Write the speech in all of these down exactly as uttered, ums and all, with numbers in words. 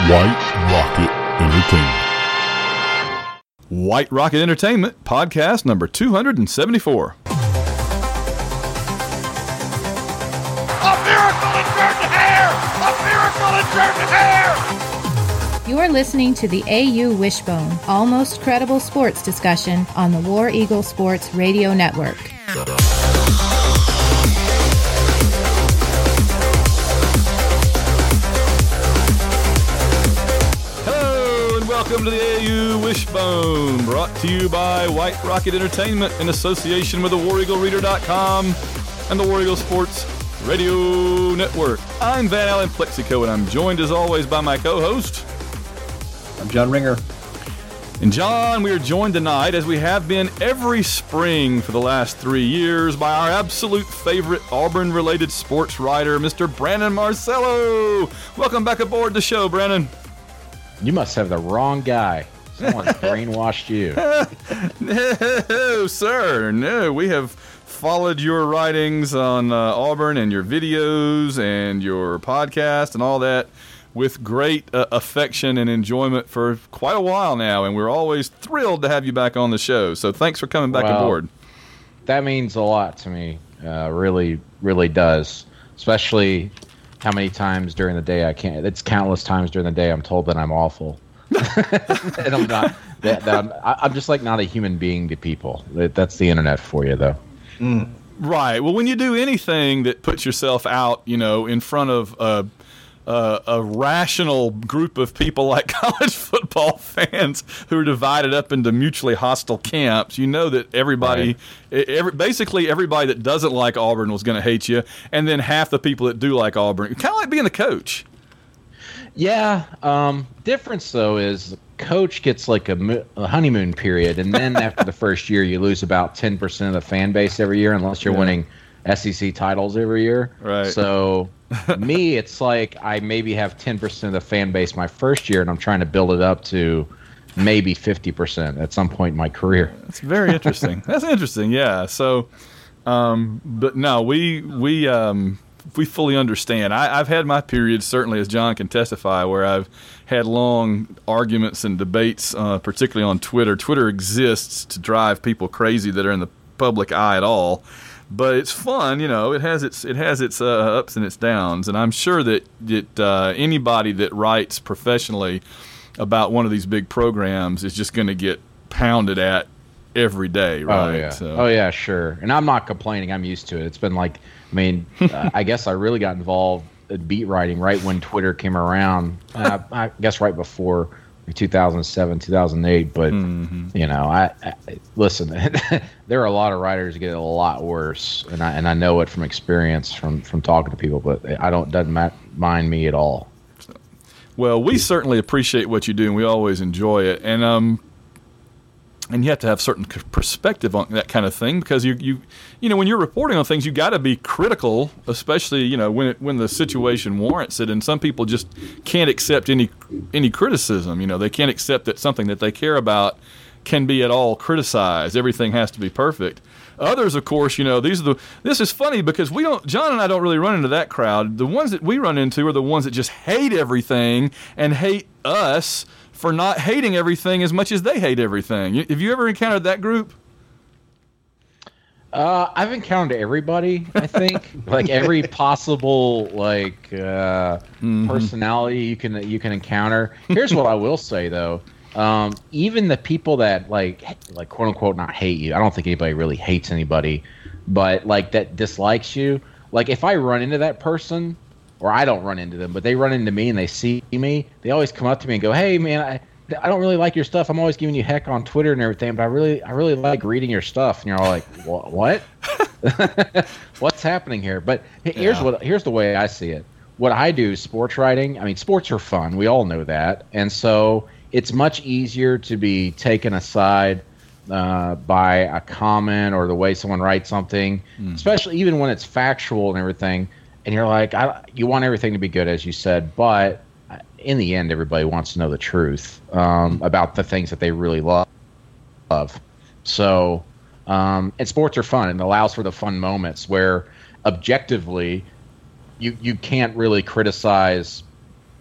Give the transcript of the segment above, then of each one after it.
White Rocket Entertainment. White Rocket Entertainment, podcast number two hundred seventy-four. A miracle in Jordan Hare! A miracle in Jordan Hare! You are listening to the A U Wishbone, almost credible sports discussion on the War Eagle Sports Radio Network. Hello and welcome to the A U Wishbone, brought to you by White Rocket Entertainment in association with the War Eagle Reader dot com and the War Eagle Sports Radio Network. I'm Van Allen Plexico, and I'm joined as always by my co-host. I'm John Ringer. And John, we are joined tonight, as we have been every spring for the last three years, by our absolute favorite Auburn-related sports writer, Mister Brandon Marcello. Welcome back aboard the show, Brandon. You must have the wrong guy. Someone's brainwashed you. No, sir. No, we have followed your writings on uh, Auburn and your videos and your podcast and all that with great uh, affection and enjoyment for quite a while now, and we're always thrilled to have you back on the show. So thanks for coming back well, aboard. That means a lot to me. Uh, really, really does. Especially how many times during the day I can't. It's countless times during the day I'm told that I'm awful, and I'm not. That, that I'm, I'm just like not a human being to people. That, that's the internet for you, though. Mm. Right. Well, when you do anything that puts yourself out, you know, in front of a Uh, a rational group of people like college football fans who are divided up into mutually hostile camps, you know that everybody, right. every, basically everybody that doesn't like Auburn was going to hate you, and then half the people that do like Auburn, kind of like being the coach. Yeah. Um, difference, though, is coach gets like a, mo- a honeymoon period, and then after the first year, you lose about ten percent of the fan base every year unless you're yeah. winning S E C titles every year. Right. So me, it's like I maybe have ten percent of the fan base my first year, and I'm trying to build it up to maybe fifty percent at some point in my career. That's very interesting. That's interesting, yeah. So, um, but no, we we um, we fully understand. I, I've had my periods, certainly, as John can testify, where I've had long arguments and debates, uh, particularly on Twitter. Twitter exists to drive people crazy that are in the public eye at all. But it's fun, you know. It has its it has its uh, ups and its downs, and I'm sure that that uh, anybody that writes professionally about one of these big programs is just going to get pounded at every day, right? Oh yeah, so. oh yeah, sure. And I'm not complaining. I'm used to it. It's been like, I mean, uh, I guess I really got involved in beat writing right when Twitter came around. Uh, I guess right before two thousand seven, two thousand eight, but mm-hmm. you know, I, I listen. There are a lot of writers that get a lot worse, and I and I know it from experience from, from talking to people. But I don't doesn't ma- mind me at all. So, well, we certainly appreciate what you do, and we always enjoy it. And um, and you have to have certain perspective on that kind of thing, because you you you know when you're reporting on things, you got to be critical, especially you know when it, when the situation warrants it. And some people just can't accept any any criticism. You know, they can't accept that something that they care about can be at all criticized. Everything has to be perfect. Others, of course, you know, these are the. This is funny because we don't. John and I don't really run into that crowd. The ones that we run into are the ones that just hate everything and hate us for not hating everything as much as they hate everything. Have you ever encountered that group? Uh, I've encountered everybody, I think. Like every possible like uh, mm-hmm. personality you can you can encounter. Here's what I will say though. Um, even the people that like like quote unquote not hate you. I don't think anybody really hates anybody, but like that dislikes you. Like if I run into that person, or I don't run into them, but they run into me and they see me, they always come up to me and go, "Hey man, I I don't really like your stuff. I'm always giving you heck on Twitter and everything, but I really I really like reading your stuff." And you're all like, "What? What's happening here?" But here's yeah. what here's the way I see it. What I do is sports writing. I mean, sports are fun. We all know that, and so it's much easier to be taken aside uh, by a comment or the way someone writes something, mm. especially even when it's factual and everything. And you're like, I, you want everything to be good, as you said, but in the end, everybody wants to know the truth um, about the things that they really love. So, um, and sports are fun, and it allows for the fun moments where objectively you you can't really criticize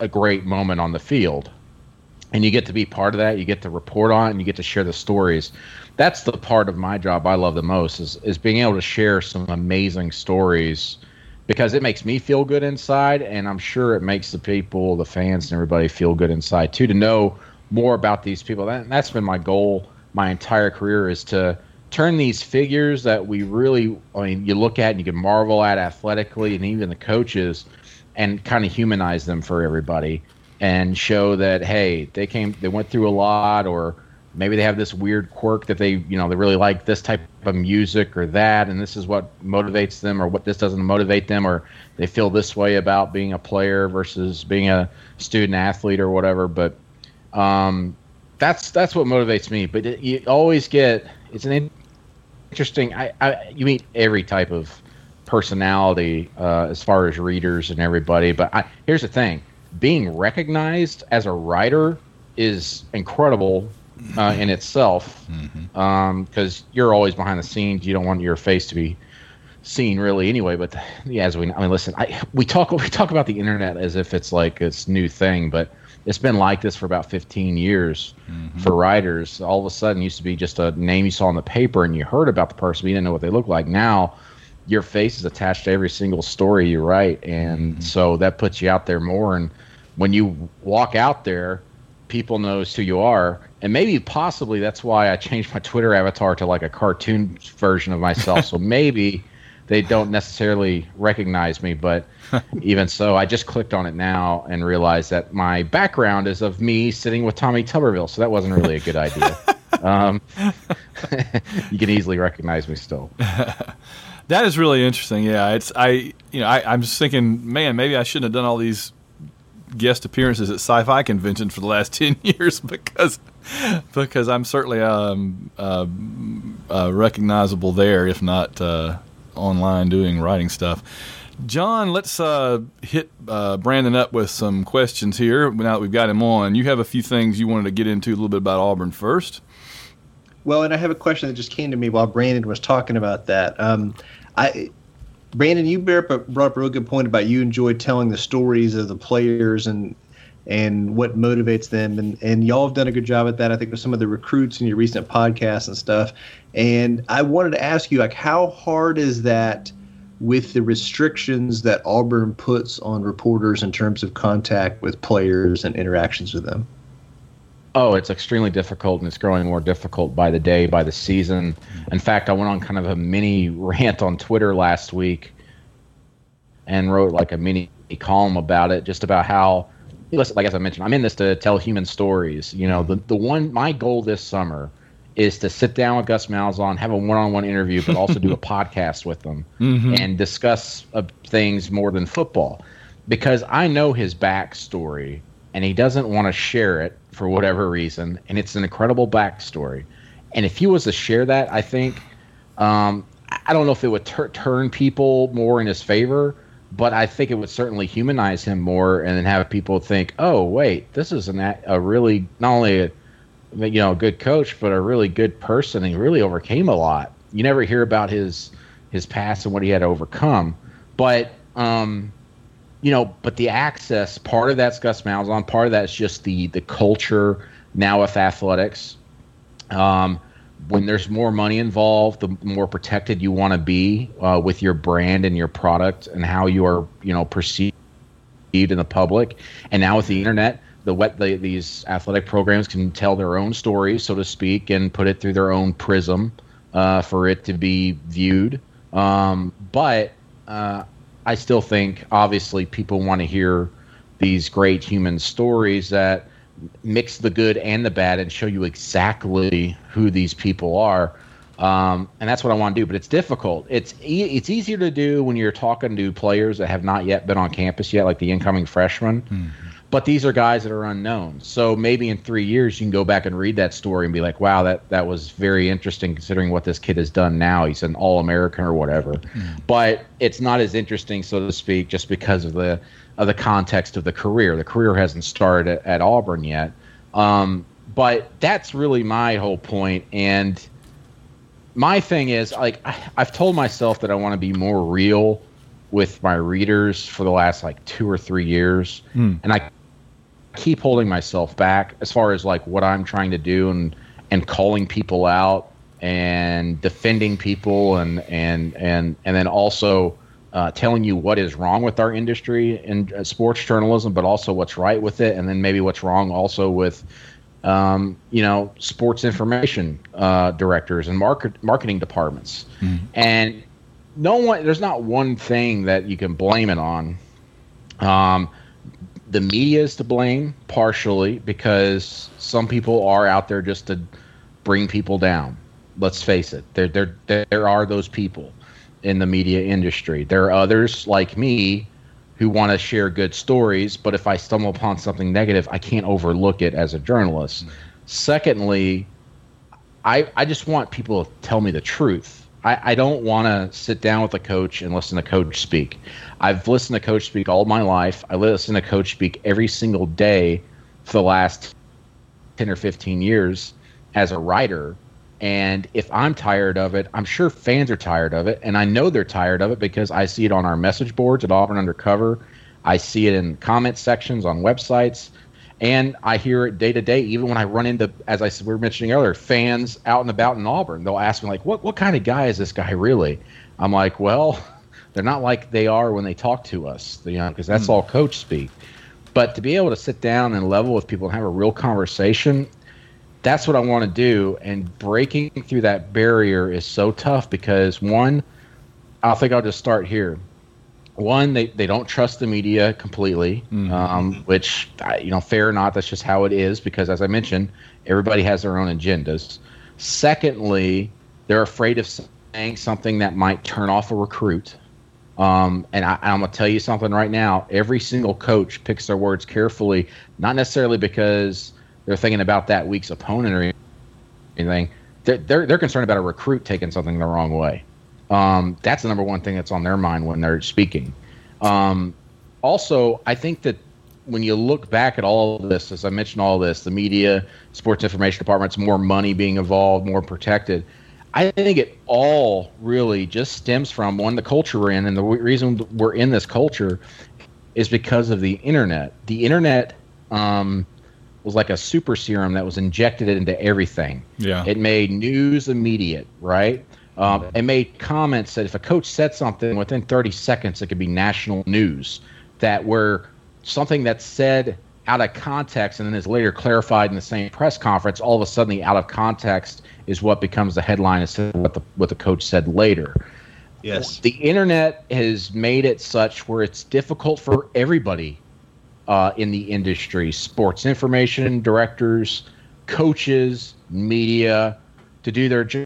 a great moment on the field. And you get to be part of that. You get to report on it, and you get to share the stories. That's the part of my job I love the most is, is being able to share some amazing stories because it makes me feel good inside, and I'm sure it makes the people, the fans, and everybody feel good inside, too, to know more about these people. That, that's been my goal my entire career is to turn these figures that we really, I mean, you look at and you can marvel at athletically and even the coaches and kind of humanize them for everybody. And show that, hey, they came, they went through a lot, or maybe they have this weird quirk that they, you know, they really like this type of music or that, and this is what motivates them, or what this doesn't motivate them, or they feel this way about being a player versus being a student athlete or whatever. But um, that's that's what motivates me. But it, you always get, it's an interesting. I, I you meet every type of personality uh, as far as readers and everybody. But I, here's the thing. Being recognized as a writer is incredible uh, in itself because mm-hmm. um, you're always behind the scenes. You don't want your face to be seen really anyway. But yeah, as we, I mean, listen, I, we talk we talk about the internet as if it's like this new thing, but it's been like this for about fifteen years mm-hmm. for writers. All of a sudden, it used to be just a name you saw in the paper and you heard about the person, but you didn't know what they looked like. Now, your face is attached to every single story you write, and mm-hmm. so that puts you out there more. And when you walk out there, people knows who you are, and maybe possibly that's why I changed my Twitter avatar to like a cartoon version of myself. So maybe they don't necessarily recognize me, but even so, I just clicked on it now and realized that my background is of me sitting with Tommy Tuberville, so that wasn't really a good idea. um, you can easily recognize me still. That is really interesting. Yeah, it's I you know I, I'm just thinking, man, maybe I shouldn't have done all these guest appearances at sci-fi conventions for the last ten years because because I'm certainly um, uh, uh, recognizable there, if not uh, online doing writing stuff. John, let's uh, hit uh, Brandon up with some questions here. Now that we've got him on, you have a few things you wanted to get into a little bit about Auburn first. Well, and I have a question that just came to me while Brandon was talking about that. Um, I. Brandon, you brought up a real good point about you enjoyed telling the stories of the players and and what motivates them, and, and y'all have done a good job at that, I think, with some of the recruits in your recent podcasts and stuff. And I wanted to ask you, like, how hard is that with the restrictions that Auburn puts on reporters in terms of contact with players and interactions with them? Oh, it's extremely difficult, and it's growing more difficult by the day, by the season. In fact, I went on kind of a mini rant on Twitter last week and wrote like a mini column about it, just about how, listen, like as I mentioned, I'm in this to tell human stories. You know, the the one, my goal this summer is to sit down with Gus Malzahn, have a one-on-one interview, but also do a podcast with them mm-hmm. and discuss uh, things more than football, because I know his backstory and he doesn't want to share it for whatever reason, and it's an incredible backstory. And if he was to share that, I think, um, I don't know if it would tur- turn people more in his favor, but I think it would certainly humanize him more, and then have people think, oh, wait, this is an, a really, not only a, you know, a good coach, but a really good person. He really overcame a lot. You never hear about his his past and what he had to overcome. But, um, you know, but the access, part of that's Gus Malzahn, part of that's just the the culture now with athletics. Um, when there's more money involved, the more protected you want to be uh, with your brand and your product and how you are, you know, perceived in the public. And now with the internet, the what the, these athletic programs can tell their own stories, so to speak, and put it through their own prism uh, for it to be viewed. Um, but uh, I still think, obviously, people want to hear these great human stories that mix the good and the bad and show you exactly who these people are. Um, and that's what I want to do. But it's difficult. It's e- it's easier to do when you're talking to players that have not yet been on campus yet, like the incoming freshmen. Mm-hmm. But these are guys that are unknown. So maybe in three years you can go back and read that story and be like, wow, that, that was very interesting considering what this kid has done now. He's an All-American or whatever. Mm. But it's not as interesting, so to speak, just because of the of the context of the career. The career hasn't started at, at Auburn yet. Um, but that's really my whole point. And my thing is, like, I, I've told myself that I want to be more real with my readers for the last like two or three years. Mm. And I keep holding myself back as far as like what I'm trying to do and and calling people out and defending people and and and and then also uh, telling you what is wrong with our industry in uh, sports journalism, but also what's right with it, and then maybe what's wrong also with um, you know sports information uh, directors and market marketing departments. Mm-hmm. And no one, there's not one thing that you can blame it on. Um, the media is to blame partially because some people are out there just to bring people down. Let's face it. There, there, there are those people in the media industry. There are others like me who want to share good stories, but if I stumble upon something negative, I can't overlook it as a journalist. Mm-hmm. Secondly, I, I just want people to tell me the truth. I, I don't want to sit down with a coach and listen to coach speak. I've listened to coach speak all my life. I listen to coach speak every single day for the last ten or fifteen years as a writer. And if I'm tired of it, I'm sure fans are tired of it. And I know they're tired of it because I see it on our message boards at Auburn Undercover. I see it in comment sections on websites. And I hear it day to day, even when I run into, as I we were mentioning earlier, fans out and about in Auburn. They'll ask me, like, what, what kind of guy is this guy really? I'm like, well, they're not like they are when they talk to us, you know, because that's mm. all coach speak. But to be able to sit down and level with people and have a real conversation, that's what I want to do. And breaking through that barrier is so tough because, one, I think I'll just start here. One, they, they don't trust the media completely, mm-hmm. um, which, you know, fair or not, that's just how it is because, as I mentioned, everybody has their own agendas. Secondly, they're afraid of saying something that might turn off a recruit. Um, and I, I'm going to tell you something right now. Every single coach picks their words carefully, not necessarily because they're thinking about that week's opponent or anything. They're, they're, they're concerned about a recruit taking something the wrong way. Um, that's the number one thing that's on their mind when they're speaking. Um, also, I think that when you look back at all of this, as I mentioned, all of this, the media, sports information departments, more money being involved, more protected, I think it all really just stems from, one, the culture we're in. And the w- reason we're in this culture is because of the internet. The internet um, was like a super serum that was injected into everything. Yeah. It made news immediate, right? Um, it made comments that if a coach said something within thirty seconds, it could be national news. That where something that's said out of context and then is later clarified in the same press conference, all of a sudden the out of context is what becomes the headline instead of what the, what the coach said later. Yes. The internet has made it such where it's difficult for everybody uh, in the industry, sports information directors, coaches, media, to do their job.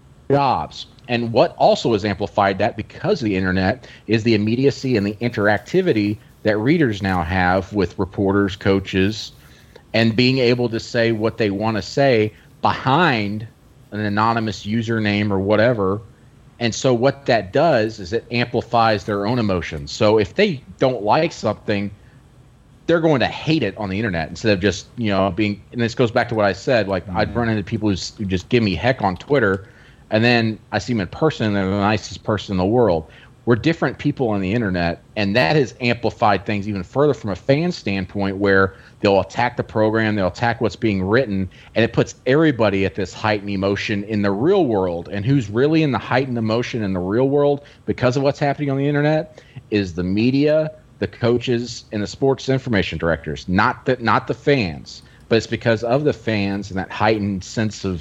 jobs. And what also has amplified that because of the internet is the immediacy and the interactivity that readers now have with reporters, coaches, and being able to say what they want to say behind an anonymous username or whatever. And so what that does is it amplifies their own emotions. So if they don't like something, they're going to hate it on the internet instead of just, you know, being, and this goes back to what I said, like mm-hmm. I'd run into people who, who just give me heck on Twitter. And then I see them in person, and they're the nicest person in the world. We're different people on the internet, and that has amplified things even further from a fan standpoint where they'll attack the program, they'll attack what's being written, and it puts everybody at this heightened emotion in the real world. And who's really in the heightened emotion in the real world because of what's happening on the internet is the media, the coaches, and the sports information directors, not the, not the fans. But it's because of the fans and that heightened sense of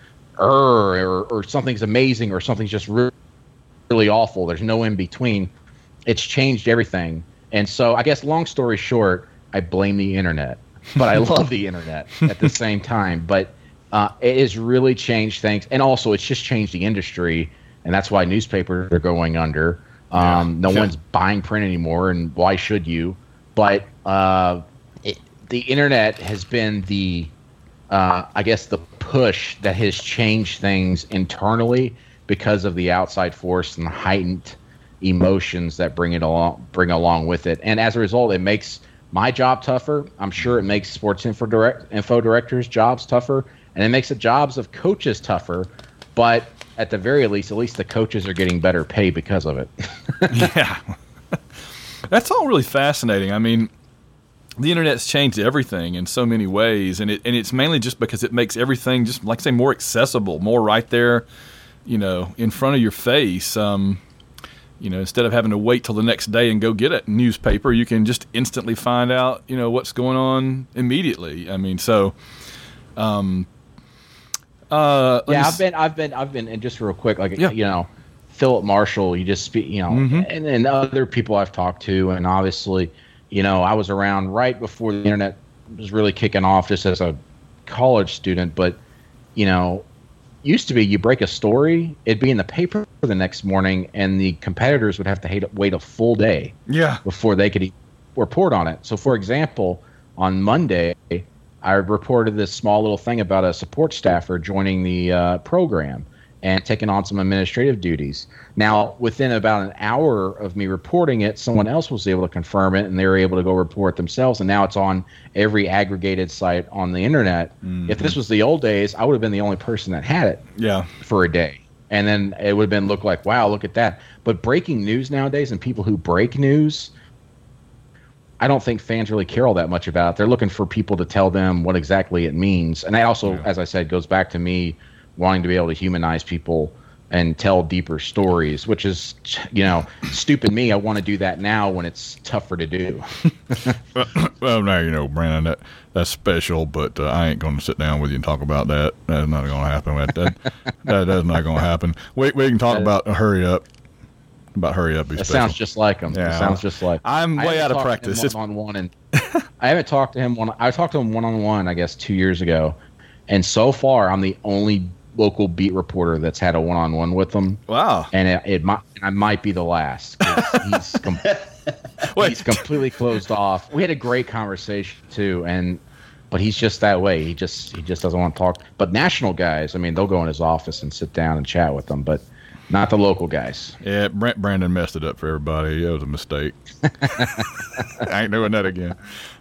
Or, or or something's amazing or something's just really, really awful. There's no in between. It's changed everything. And so I guess long story short, I blame the internet. But I love the internet at the same time. But uh, it has really changed things. And also it's just changed the industry. And that's why newspapers are going under. Um, yeah. No yeah. one's buying print anymore. And why should you? But uh, it, the internet has been the, uh, I guess, the push that has changed things internally because of the outside force and the heightened emotions that bring it along bring along with it. And as a result, it makes my job tougher. I'm sure it makes sports info direct info directors' jobs tougher, and it makes the jobs of coaches tougher. But at the very least, at least the coaches are getting better pay because of it. Yeah. That's all really fascinating. I mean, the internet's changed everything in so many ways, and it and it's mainly just because it makes everything just like I say more accessible, more right there, you know, in front of your face. Um, you know, instead of having to wait till the next day and go get a newspaper, you can just instantly find out, you know, what's going on immediately. I mean, so. Um, uh, yeah, I've been, I've been, I've been, and just real quick, like yeah. you know, Philip Marshall, you just speak, you know, mm-hmm. and, and other people I've talked to, and obviously. You know, I was around right before the internet was really kicking off just as a college student. But, you know, used to be you break a story, it'd be in the paper the next morning, and the competitors would have to hate, wait a full day yeah. before they could report on it. So, for example, on Monday, I reported this small little thing about a support staffer joining the uh, program and taking on some administrative duties. Now, within about an hour of me reporting it, someone else was able to confirm it, and they were able to go report themselves, and now it's on every aggregated site on the internet. Mm-hmm. If this was the old days, I would have been the only person that had it yeah. for a day. And then it would have been look like, wow, look at that. But breaking news nowadays and people who break news, I don't think fans really care all that much about it. They're looking for people to tell them what exactly it means. And that also, yeah. as I said, goes back to me wanting to be able to humanize people and tell deeper stories, which is, you know, stupid me. I want to do that now when it's tougher to do. well, well, now you know, Brandon, that that's special, but uh, I ain't going to sit down with you and talk about that. That's not going to happen. That, that, that that's not going to happen. We we can talk about uh, hurry up. About hurry up. Be it special. Sounds just like him. Yeah, it sounds just like. I'm way out of practice. One on one, and I haven't talked to him one. I talked to him one on one, I guess, two years ago, and so far I'm the only local beat reporter that's had a one-on-one with him. Wow. And it, it might I might be the last. He's, com- he's completely closed off. We had a great conversation too, and but he's just that way. He just he just doesn't want to talk. But national guys, I mean, they'll go in his office and sit down and chat with them, but not the local guys. Yeah, Brent Brandon messed it up for everybody. It was a mistake. I ain't doing that again.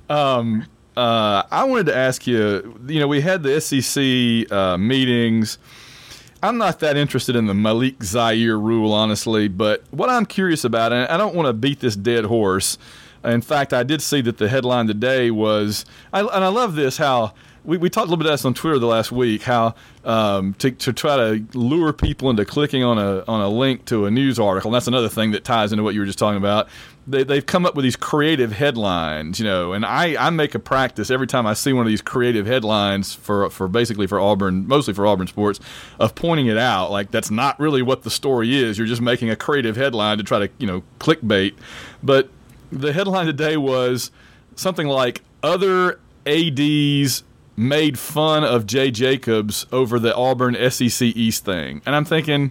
Um Uh, I wanted to ask you, you know, we had the S E C uh, meetings. I'm not that interested in the Malik Zaire rule, honestly, but what I'm curious about, and I don't want to beat this dead horse. In fact, I did see that the headline today was, I, and I love this, how we, we talked a little bit about this on Twitter the last week, how um, to, to try to lure people into clicking on a on a link to a news article. And that's another thing that ties into what you were just talking about. They, they've come up with these creative headlines, you know, and I, I make a practice every time I see one of these creative headlines for for basically for Auburn, mostly for Auburn sports, of pointing it out. Like, that's not really what the story is. You're just making a creative headline to try to, you know, clickbait. But the headline today was something like, other A Ds made fun of Jay Jacobs over the Auburn S E C East thing. And I'm thinking,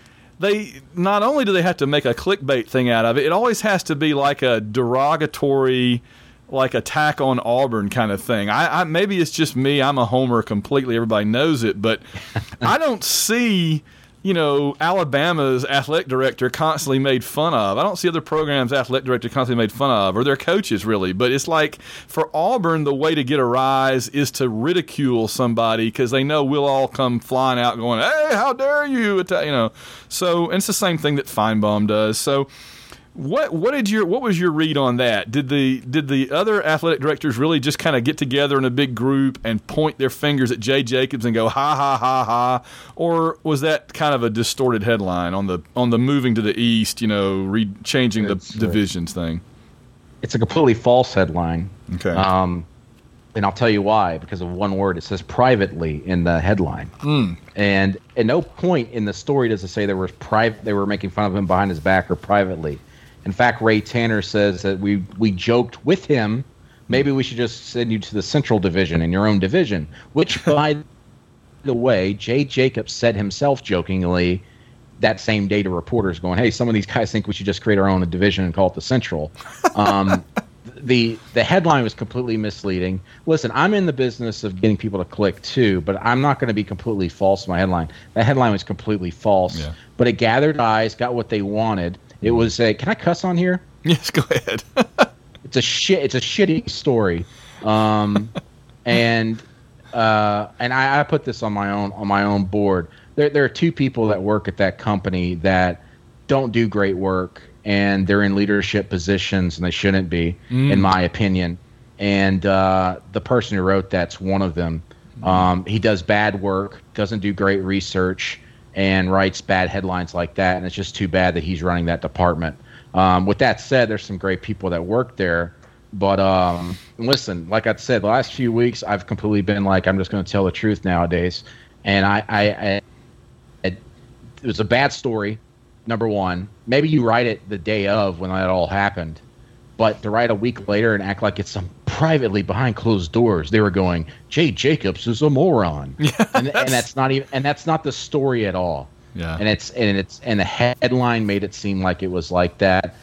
they not only do they have to make a clickbait thing out of it, it always has to be like a derogatory, like attack on Auburn kind of thing. I, I maybe it's just me. I'm a homer completely. Everybody knows it, but I don't see, you know, Alabama's athletic director constantly made fun of. I don't see other programs' athletic director constantly made fun of, or their coaches really. But it's like, for Auburn, the way to get a rise is to ridicule somebody, because they know we'll all come flying out going, "Hey, how dare you!" You know. So, and it's the same thing that Feinbaum does. So, what what did your what was your read on that? Did the did the other athletic directors really just kind of get together in a big group and point their fingers at Jay Jacobs and go ha ha ha ha, or was that kind of a distorted headline on the on the moving to the east, you know, re- changing it's, the divisions uh, thing? It's a completely false headline. Okay. Um, and I'll tell you why. Because of one word. It says privately in the headline. Mm. And at no point in the story does it say there was private. They were making fun of him behind his back or privately. In fact, Ray Tanner says that we we joked with him, maybe we should just send you to the Central Division in your own division, which, by the way, Jay Jacobs said himself jokingly that same day to reporters going, hey, some of these guys think we should just create our own division and call it the Central. Um, the the headline was completely misleading. Listen, I'm in the business of getting people to click too, but I'm not going to be completely false in my headline. That headline was completely false, yeah. But it gathered eyes, got what they wanted. It was a. Can I cuss on here? Yes, go ahead. It's a shit. It's a shitty story, um, and uh, and I, I put this on my own on my own board. There there are two people that work at that company that don't do great work, and they're in leadership positions, and they shouldn't be, mm. in my opinion. and uh, the person who wrote that's one of them. Um, he does bad work, doesn't do great research, and writes bad headlines like that, and it's just too bad that he's running that department. Um, with that said, there's some great people that work there, but um, listen, like I said, the last few weeks I've completely been like, I'm just going to tell the truth nowadays, and I, I, I it, it was a bad story, number one. Maybe you write it the day of when that all happened, but to write a week later and act like it's some privately behind closed doors, they were going, Jay Jacobs is a moron. Yeah, and, that's, and that's not even, and that's not the story at all. Yeah. And it's, and it's, and the headline made it seem like it was like that.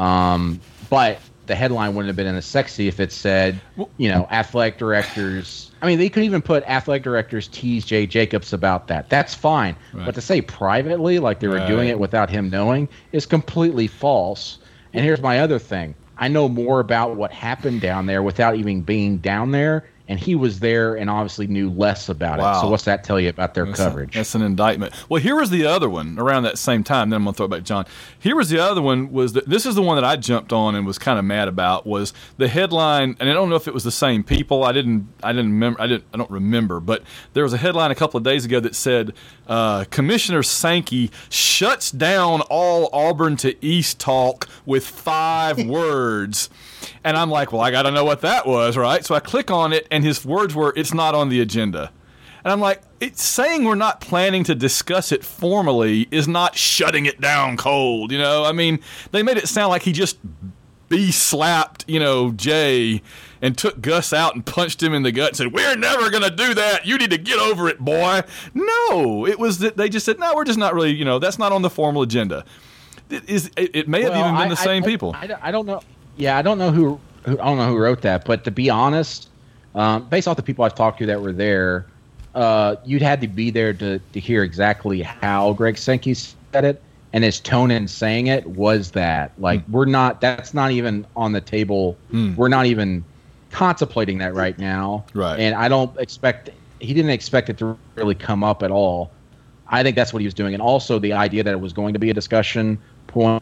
Um, but the headline wouldn't have been as sexy if it said, you know, athletic directors. I mean, they could even put athletic directors tease Jay Jacobs about that. That's fine. Right. But to say privately, like they were right. doing it without him knowing, is completely false. And here's my other thing. I know more about what happened down there without even being down there, and he was there and obviously knew less about wow. it. So what's that tell you about their that's coverage? A, that's an indictment. Well, here was the other one around that same time. Then I'm going to throw it back to John. Here was the other one. Was that this is the one that I jumped on and was kind of mad about, was the headline, and I don't know if it was the same people. I didn't. I didn't remember. I didn't. I don't remember. But there was a headline a couple of days ago that said uh, Commissioner Sankey shuts down all Auburn to East talk with five words. And I'm like, well, I got to know what that was, right? So I click on it, and his words were, it's not on the agenda. And I'm like, it's saying we're not planning to discuss it formally is not shutting it down cold, you know? I mean, they made it sound like he just bee-slapped, you know, Jay and took Gus out and punched him in the gut and said, we're never going to do that. You need to get over it, boy. No, it was that they just said, no, we're just not really, you know, that's not on the formal agenda. It, is, it, it may have well, even been I, the same I, people. I, I don't know. Yeah, I don't know who, who I don't know who wrote that, but to be honest, um, based off the people I've talked to that were there, uh, you'd had to be there to, to hear exactly how Greg Sankey said it, and his tone in saying it was that. Like, mm. we're not, that's not even on the table. Mm. We're not even contemplating that right now. Right. And I don't expect, he didn't expect it to really come up at all. I think that's what he was doing. And also the idea that it was going to be a discussion point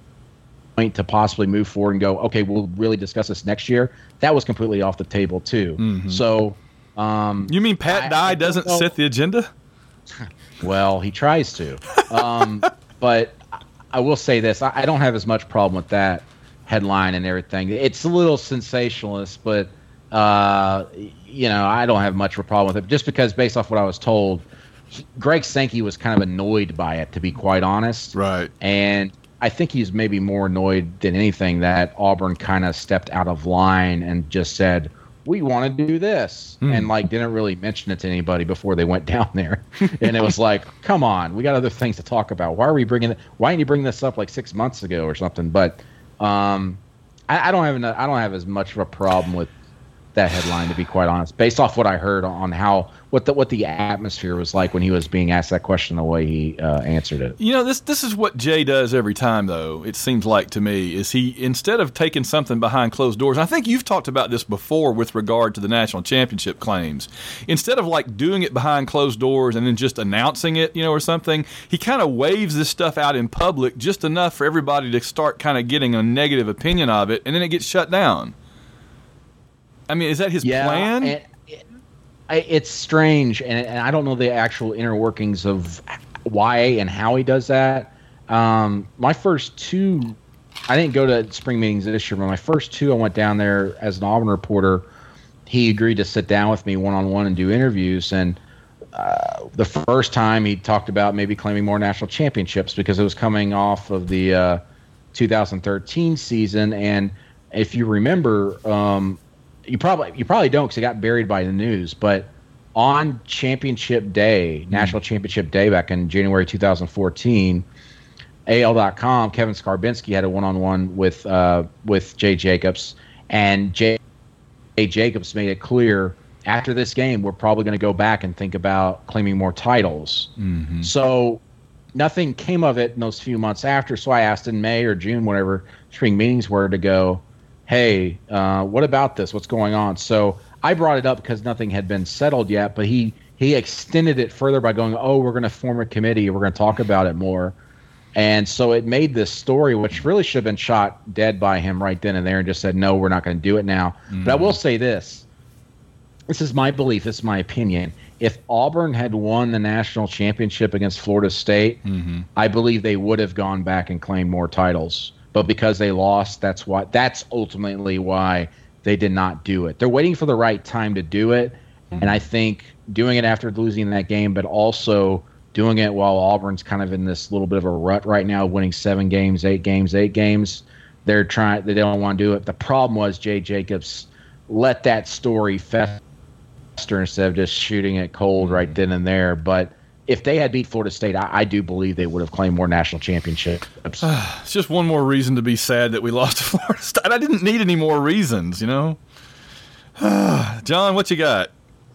to possibly move forward and go, okay, we'll really discuss this next year. That was completely off the table too. Mm-hmm. So, um, you mean Pat I, Dye I doesn't know. set the agenda? Well, he tries to, um, but I will say this: I, I don't have as much problem with that headline and everything. It's a little sensationalist, but uh, you know, I don't have much of a problem with it. Just because, based off what I was told, he, Greg Sankey was kind of annoyed by it, to be quite honest. Right, and I think he's maybe more annoyed than anything that Auburn kind of stepped out of line and just said, we want to do this. Hmm. And like didn't really mention it to anybody before they went down there. And it was like, come on, we got other things to talk about. Why are we bringing it? Why didn't you bring this up like six months ago or something? But um, I, I don't have enough, I don't have as much of a problem with that headline, to be quite honest, based off what I heard on how what the what the atmosphere was like when he was being asked that question, the way he uh, answered it. You know, this this is what Jay does every time, though. It seems like to me is he, instead of taking something behind closed doors. And I think you've talked about this before with regard to the national championship claims. Instead of like doing it behind closed doors and then just announcing it, you know, or something, he kind of waves this stuff out in public just enough for everybody to start kind of getting a negative opinion of it, and then it gets shut down. I mean, is that his yeah, plan? It, it, it's strange, and, and I don't know the actual inner workings of why and how he does that. Um, my first two, I didn't go to spring meetings this year, but my first two, I went down there as an Auburn reporter. He agreed to sit down with me one-on-one and do interviews, and uh, the first time he talked about maybe claiming more national championships because it was coming off of the uh, two thousand thirteen season, and if you remember, um, You probably you probably don't because it got buried by the news. But on Championship Day, mm. National Championship Day back in January two thousand fourteen, A L dot com, Kevin Skarbinski had a one-on-one with uh, with Jay Jacobs, and Jay, Jay Jacobs made it clear after this game we're probably going to go back and think about claiming more titles. Mm-hmm. So nothing came of it in those few months after. So I asked in May or June, whatever spring meetings were, to go, hey, uh, what about this? What's going on? So I brought it up because nothing had been settled yet, but he, he extended it further by going, oh, we're going to form a committee. We're going to talk about it more. And so it made this story, which really should have been shot dead by him right then and there, and just said, no, we're not going to do it now. Mm. But I will say this. This is my belief. This is my opinion. If Auburn had won the national championship against Florida State, mm-hmm. I believe they would have gone back and claimed more titles. But because they lost, that's why. That's ultimately why they did not do it. They're waiting for the right time to do it. Mm-hmm. And I think doing it after losing that game, but also doing it while Auburn's kind of in this little bit of a rut right now, winning seven games, eight games, eight games. They're trying. They don't want to do it. The problem was Jay Jacobs let that story fester instead of just shooting it cold right then and there. But if they had beat Florida State, I, I do believe they would have claimed more national championships. It's just one more reason to be sad that we lost to Florida State. I didn't need any more reasons, you know. John, what you got?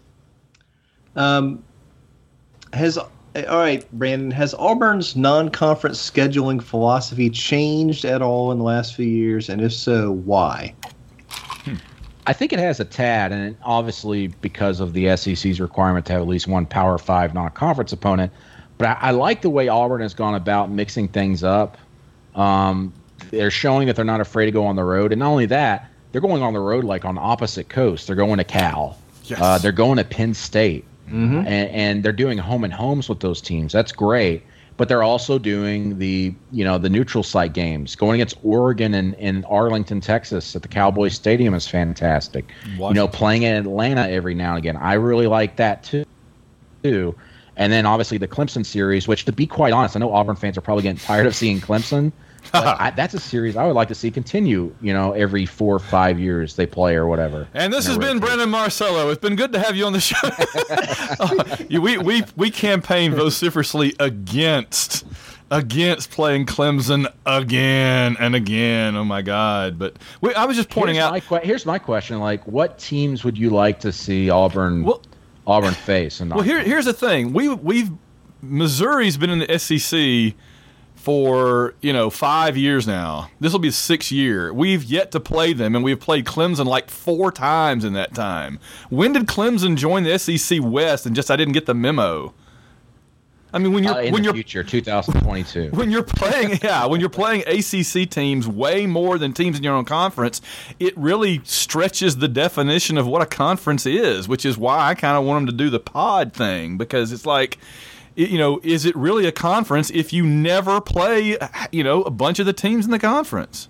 Um, has all right, Brandon. Has Auburn's non-conference scheduling philosophy changed at all in the last few years, and if so, why? Hmm. I think it has a tad, and obviously because of the S E C's requirement to have at least one Power Five non-conference opponent. But I, I like the way Auburn has gone about mixing things up. Um, they're showing that they're not afraid to go on the road, and not only that, they're going on the road like on opposite coasts. They're going to Cal. Yes. Uh, they're going to Penn State. Mm-hmm. And, and they're doing home and homes with those teams. That's great. But they're also doing the, you know, the neutral site games. Going against Oregon and in Arlington, Texas at the Cowboys Stadium is fantastic. Washington. You know, playing in Atlanta every now and again. I really like that too. too. And then obviously the Clemson series, which to be quite honest, I know Auburn fans are probably getting tired of seeing Clemson. But I, that's a series I would like to see continue, you know, every four or five years they play or whatever. And this has been Brendan Marcello. It's been good to have you on the show. uh, we, we, we campaign vociferously against against playing Clemson again and again. Oh, my God. But we, I was just pointing here's out. My que- here's my question. Like, what teams would you like to see Auburn well, Auburn face? And well, here, here's the thing. We, we've Missouri's been in the S E C for, you know, five years now. This will be the sixth year. We've yet to play them, and we've played Clemson like four times in that time. When did Clemson join the S E C West and just I didn't get the memo? I mean, when you're uh, in when the you're future, twenty twenty-two. When you're playing, yeah, when you're playing A C C teams way more than teams in your own conference, it really stretches the definition of what a conference is, which is why I kind of want them to do the pod thing, because it's like, you know, is it really a conference if you never play, you know, a bunch of the teams in the conference?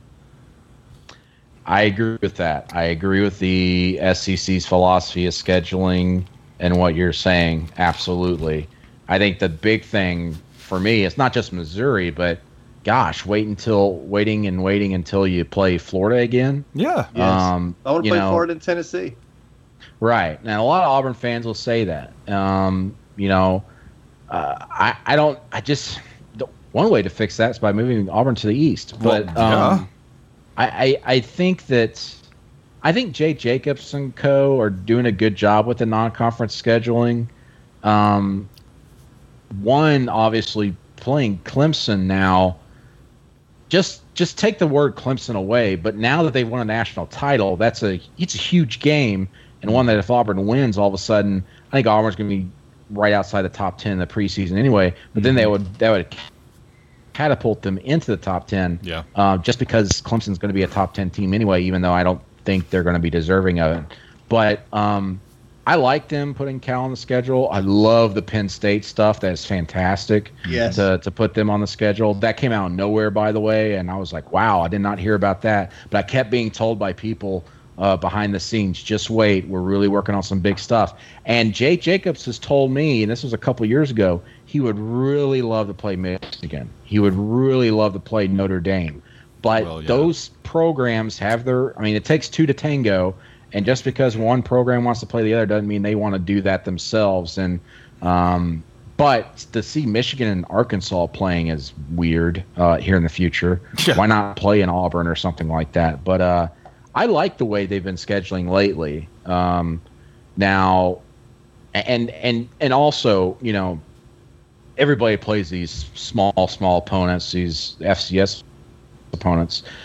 I agree with that. I agree with the S E C's philosophy of scheduling and what you're saying. Absolutely. I think the big thing for me, it's not just Missouri, but gosh, wait until waiting and waiting until you play Florida again. Yeah. Yes. Um, I want to you play know, Florida and Tennessee. Right. Now, a lot of Auburn fans will say that. Um, you know, uh, I, I don't, I just, one way to fix that is by moving Auburn to the East. But well, yeah. um, I, I, I think that, I think Jay Jacobs and co. are doing a good job with the non-conference scheduling. Um, one, obviously, playing Clemson now, just just take the word Clemson away. But now that they've won a national title, that's a it's a huge game, and one that if Auburn wins, all of a sudden, I think Auburn's going to be right outside the top ten in the preseason anyway. But then they would that would catapult them into the top ten. Yeah. Uh, just because Clemson's going to be a top ten team anyway, even though I don't think they're going to be deserving of it. But um, I like them putting Cal on the schedule. I love the Penn State stuff. That's fantastic. Yes. To to put them on the schedule. That came out of nowhere, by the way, and I was like, wow, I did not hear about that. But I kept being told by people uh, behind the scenes, just wait, we're really working on some big stuff. And Jay Jacobs has told me, and this was a couple years ago, he would really love to play Michigan. He would really love to play Notre Dame. But Well, yeah. those programs have their – I mean, it takes two to tango. And just because one program wants to play the other doesn't mean they want to do that themselves. And um, but to see Michigan and Arkansas playing is weird uh, here in the future. Yeah. Why not play in Auburn or something like that? But uh, I like the way they've been scheduling lately. Um, now, and and and also, you know, everybody plays these small small opponents, these F C S opponents.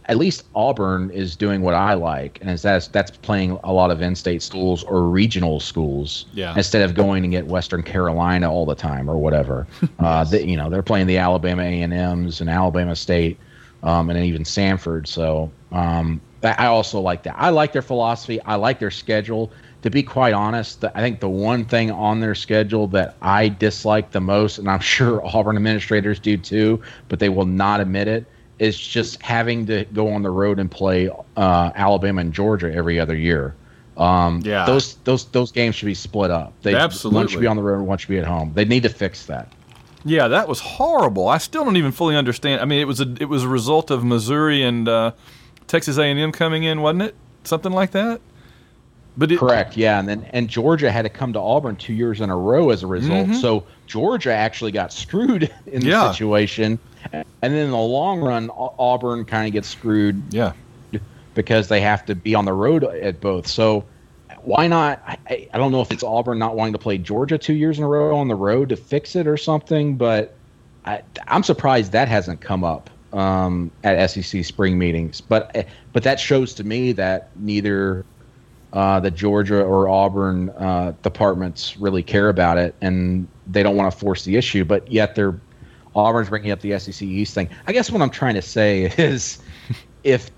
at least Auburn is doing what I like, and is that's that's playing a lot of in-state schools or regional schools yeah. instead of going to get Western Carolina all the time or whatever. uh, they, you know, they're playing the Alabama A and M's and Alabama State, um, and then even Samford. So um, I also like that. I like their philosophy. I like their schedule. To be quite honest, I think the one thing on their schedule that I dislike the most, and I'm sure Auburn administrators do too, but they will not admit it, is just having to go on the road and play uh, Alabama and Georgia every other year. Um, yeah. Those those those games should be split up. They, Absolutely. One should be on the road and one should be at home. They need to fix that. Yeah, that was horrible. I still don't even fully understand. I mean, it was a it was a result of Missouri and uh, Texas A and M coming in, wasn't it? Something like that. But it, Correct, yeah, and then and Georgia had to come to Auburn two years in a row as a result. Mm-hmm. So Georgia actually got screwed in the Yeah. situation, and then in the long run, Auburn kind of gets screwed. Yeah, because they have to be on the road at both. So why not? I, I don't know if it's Auburn not wanting to play Georgia two years in a row on the road to fix it or something, but I, I'm surprised that hasn't come up um, at S E C spring meetings. But but that shows to me that neither. Uh, the Georgia or Auburn uh, departments really care about it, and they don't want to force the issue. But yet, they're Auburn's bringing up the S E C East thing. I guess what I'm trying to say is, if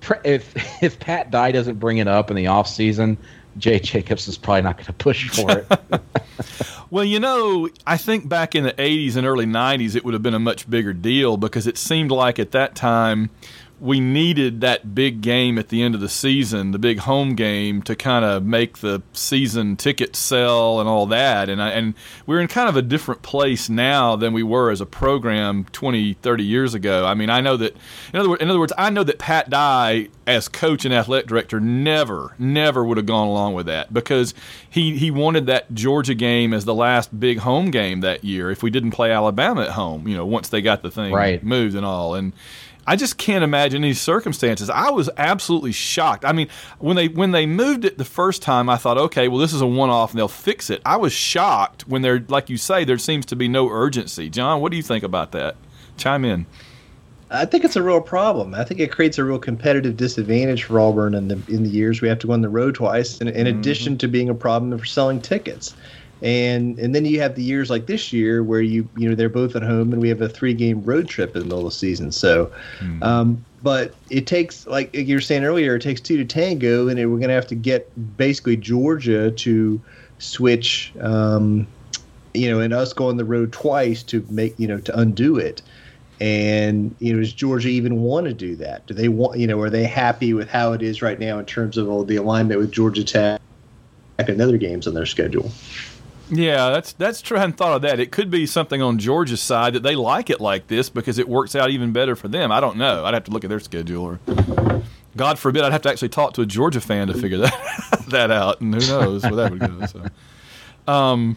if if Pat Dye doesn't bring it up in the off season, Jay Jacobs is probably not going to push for it. Well, you know, I think back in the eighties and early nineties, it would have been a much bigger deal because it seemed like at that time we needed that big game at the end of the season, the big home game, to kind of make the season tickets sell and all that. And I, and we're in kind of a different place now than we were as a program twenty, thirty years ago. I mean, I know that, in other words, in other words I know that Pat Dye, as coach and athletic director, never, never would have gone along with that because he, he wanted that Georgia game as the last big home game that year if we didn't play Alabama at home, you know, once they got the thing right. moved and all. And I just can't imagine these circumstances. I was absolutely shocked. I mean, when they when they moved it the first time, I thought, okay, well, this is a one-off and they'll fix it. I was shocked when there, like you say, there seems to be no urgency. John, what do you think about that? Chime in. I think it's a real problem. I think it creates a real competitive disadvantage for Auburn in the in the years we have to go on the road twice, in, in Mm-hmm. addition to being a problem for selling tickets. And and then you have the years like this year where you you know they're both at home and we have a three game road trip in the middle of the season. So, Mm-hmm. um, but it takes, like you were saying earlier, it takes two to tango, and it, we're going to have to get basically Georgia to switch, um, you know, and us go on the road twice to make you know to undo it. And you know, does Georgia even want to do that? Do they want you know are they happy with how it is right now in terms of all the alignment with Georgia Tech and other games on their schedule? Yeah, that's that's true. I hadn't thought of that. It could be something on Georgia's side that they like it like this because it works out even better for them. I don't know. I'd have to look at their schedule, or God forbid, I'd have to actually talk to a Georgia fan to figure that that out. And who knows where that would go. So, um,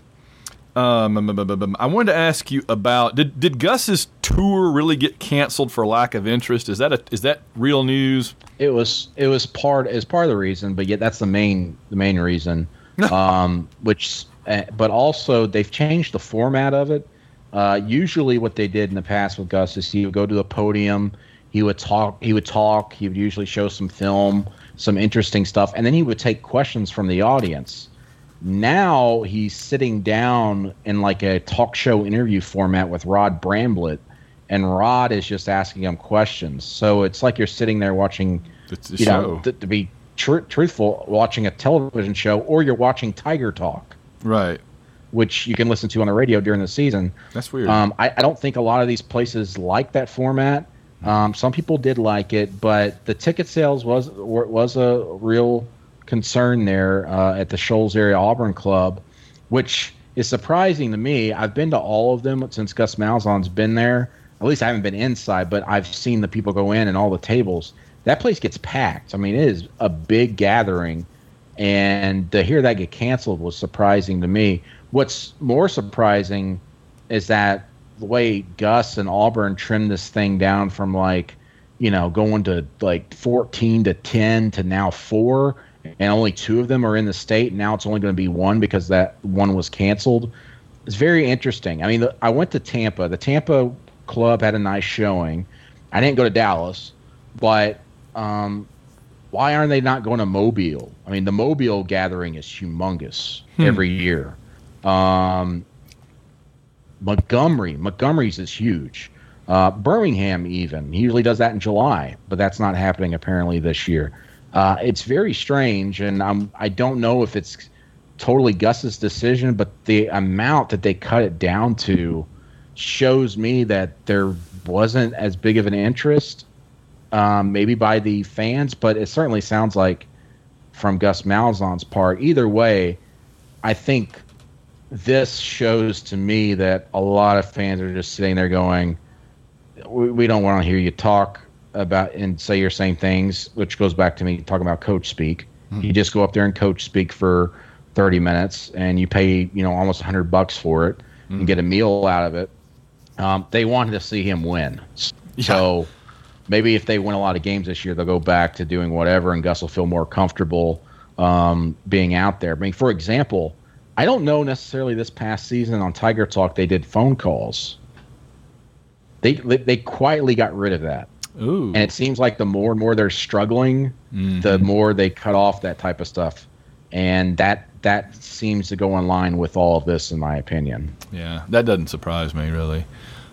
um, I wanted to ask you about did did Gus's tour really get canceled for lack of interest? Is that a, is that real news? It was it was part is part of the reason, but yet that's the main the main reason. um, which. Uh, but also, they've changed the format of it. Uh, usually, what they did in the past with Gus is he would go to the podium, he would talk, he would talk, he would usually show some film, some interesting stuff, and then he would take questions from the audience. Now he's sitting down in like a talk show interview format with Rod Bramblett, and Rod is just asking him questions. So it's like you're sitting there watching, It's a you show. know, th- to be tr- truthful, watching a television show, or you're watching Tiger Talk. Right. Which you can listen to on the radio during the season. That's weird. Um, I, I don't think a lot of these places like that format. Um, some people did like it, but the ticket sales was was a real concern there uh, at the Shoals Area Auburn Club, which is surprising to me. I've been to all of them since Gus Malzahn's been there. At least I haven't been inside, but I've seen the people go in and all the tables. That place gets packed. I mean, it is a big gathering. And to hear that get canceled was surprising to me. What's more surprising is that the way Gus and Auburn trimmed this thing down from like, you know, going to like fourteen to ten to now four, and only two of them are in the state. Now it's only going to be one because that one was canceled. It's very interesting. I mean, I went to Tampa. The Tampa club had a nice showing. I didn't go to Dallas, but um, why aren't they not going to Mobile? I mean, the Mobile gathering is humongous Hmm. every year. Um, Montgomery, Montgomery's is huge. Uh, Birmingham even. He usually does that in July, but that's not happening apparently this year. Uh, it's very strange, and I'm, I don't know if it's totally Gus's decision, but the amount that they cut it down to shows me that there wasn't as big of an interest, um, maybe by the fans, but it certainly sounds like from Gus Malzahn's part. Either way, I think this shows to me that a lot of fans are just sitting there going, we, we don't want to hear you talk about and say your same things, which goes back to me talking about coach speak. Mm-hmm. You just go up there and coach speak for thirty minutes, and you pay, you know, almost one hundred bucks for it mm-hmm. and get a meal out of it. Um, they wanted to see him win. Yeah. So maybe if they win a lot of games this year, they'll go back to doing whatever, and Gus will feel more comfortable um, being out there. I mean, for example, I don't know necessarily this past season on Tiger Talk they did phone calls. They they quietly got rid of that. Ooh. And it seems like the more and more they're struggling, mm-hmm. the more they cut off that type of stuff. And that that seems to go in line with all of this, in my opinion. Yeah, that doesn't surprise me, really.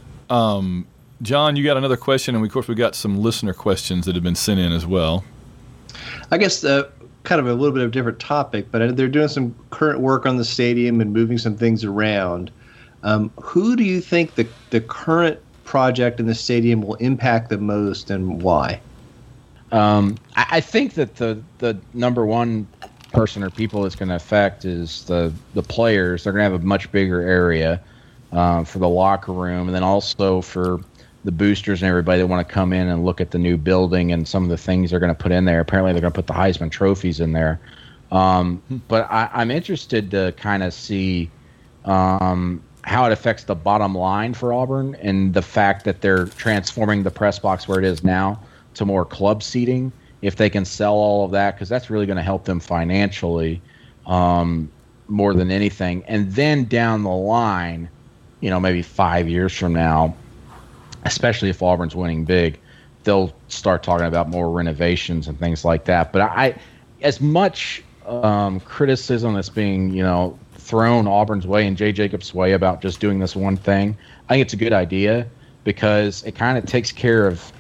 Um, John, you got another question, and of course we got some listener questions that have been sent in as well. I guess uh, kind of a little bit of a different topic, but they're doing some current work on the stadium and moving some things around. Um, who do you think the the current project in the stadium will impact the most, and why? Um, I, I think that the the number one person or people it's going to affect is the the players. They're going to have a much bigger area uh, for the locker room, and then also for the boosters and everybody that want to come in and look at the new building and some of the things they're going to put in there. Apparently, they're going to put the Heisman trophies in there. Um, but I, I'm interested to kind of see um, how it affects the bottom line for Auburn, and the fact that they're transforming the press box where it is now to more club seating. If they can sell all of that, because that's really going to help them financially um, more than anything. And then down the line, you know, maybe five years from now, especially if Auburn's winning big, they'll start talking about more renovations and things like that. But I, as much um, criticism that's being, you know, thrown Auburn's way and Jay Jacobs' way about just doing this one thing, I think it's a good idea, because it kind of takes care of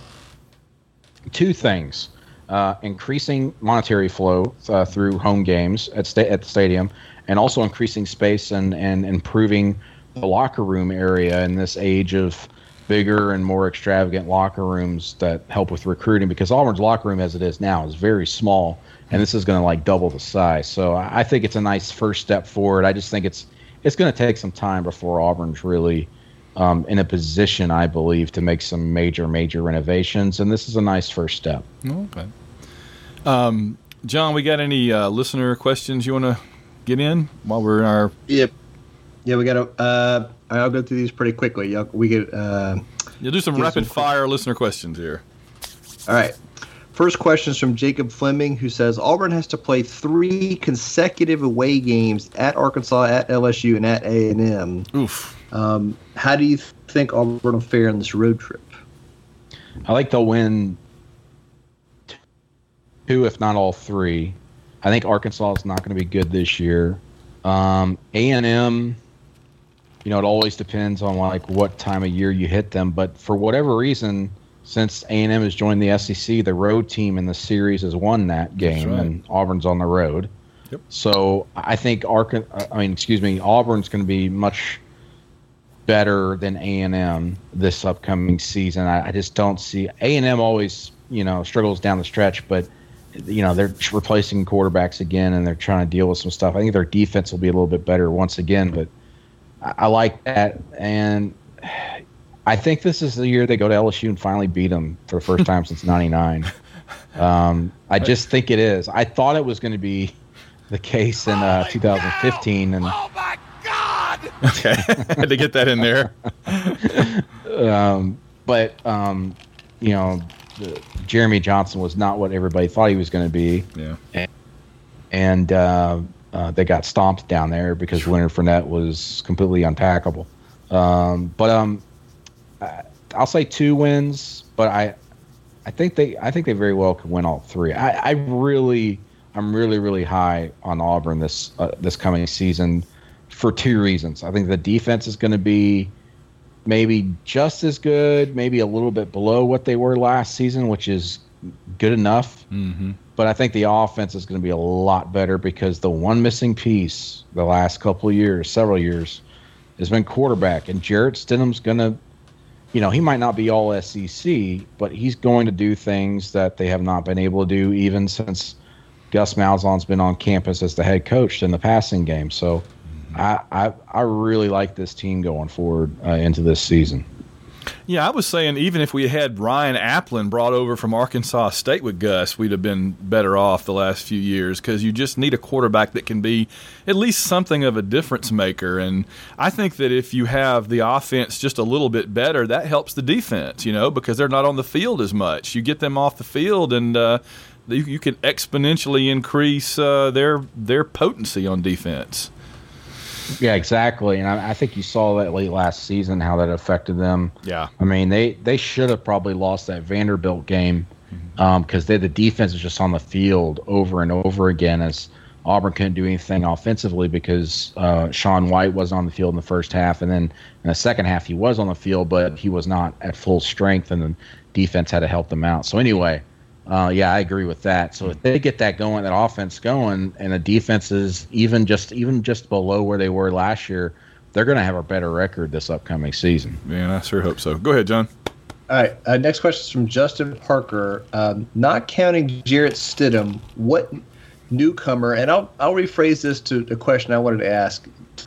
two things. Uh, increasing monetary flow uh, through home games at, sta- at the stadium, and also increasing space and, and improving the locker room area in this age of bigger and more extravagant locker rooms that help with recruiting, because Auburn's locker room as it is now is very small, and this is going to like double the size. So I think it's a nice first step forward. I just think it's it's going to take some time before Auburn's really um, in a position, I believe, to make some major, major renovations, and this is a nice first step. Okay. Um, John, we got any uh, listener questions you want to get in while we're in our... Yep. Yeah, we got to... Uh, I'll go through these pretty quickly. Y'all, we get... Uh, You'll do some rapid-fire listener questions here. All right. First question is from Jacob Fleming, who says, Auburn has to play three consecutive away games at Arkansas, at L S U, and at A and M. Oof. Um, how do you think Auburn will fare in this road trip? I think they'll win two, if not all three. I think Arkansas is not going to be good this year. Um, A and M, you know, it always depends on like what time of year you hit them. But for whatever reason, since A and M has joined the S E C, the road team in the series has won that game, right. And Auburn's on the road. Yep. So I think Arkan, I mean, excuse me, Auburn's going to be much better than A and M this upcoming season. I, I just don't see A and M always, you know, struggles down the stretch, but you know, they're replacing quarterbacks again, and they're trying to deal with some stuff. I think their defense will be a little bit better once again, but I, I like that. And I think this is the year they go to L S U and finally beat them for the first time since ninety-nine. Um, I just think it is. I thought it was going to be the case in uh, two thousand fifteen. And oh, my God! Okay, had to get that in there. um, but, um, you know, the, Jeremy Johnson was not what everybody thought he was going to be. Yeah. And, and uh, uh, they got stomped down there because Leonard Fournette was completely unpackable. Um, but um, I, I'll say two wins, but I I think they I think they very well could win all three. I, I really I'm really really high on Auburn this uh, this coming season for two reasons. I think the defense is going to be maybe just as good, maybe a little bit below what they were last season, which is good enough. Mm-hmm. But I think the offense is going to be a lot better because the one missing piece the last couple of years, several years, has been quarterback. And Jarrett Stidham's going to, you know, he might not be all S E C, but he's going to do things that they have not been able to do even since Gus Malzahn's been on campus as the head coach in the passing game. So mm-hmm. I, I I really like this team going forward uh, into this season. Yeah, I was saying even if we had Ryan Applin brought over from Arkansas State with Gus, we'd have been better off the last few years because you just need a quarterback that can be at least something of a difference maker. And I think that if you have the offense just a little bit better, that helps the defense, you know, because they're not on the field as much. You get them off the field and uh, you, you can exponentially increase uh, their their potency on defense. Yeah, exactly. And I, I think you saw that late last season, how that affected them. Yeah. I mean, they, they should have probably lost that Vanderbilt game because um, they the defense was just on the field over and over again as Auburn couldn't do anything offensively because uh, Sean White wasn't on the field in the first half. And then in the second half, he was on the field, but he was not at full strength, and the defense had to help them out. So anyway, Uh, yeah, I agree with that. So if they get that going, that offense going, and the defense is even just even just below where they were last year, they're going to have a better record this upcoming season. Man, I sure hope so. Go ahead, John. All right. Uh, next question is from Justin Parker. Um, not counting Jarrett Stidham, what newcomer? And I'll I'll rephrase this to a question I wanted to ask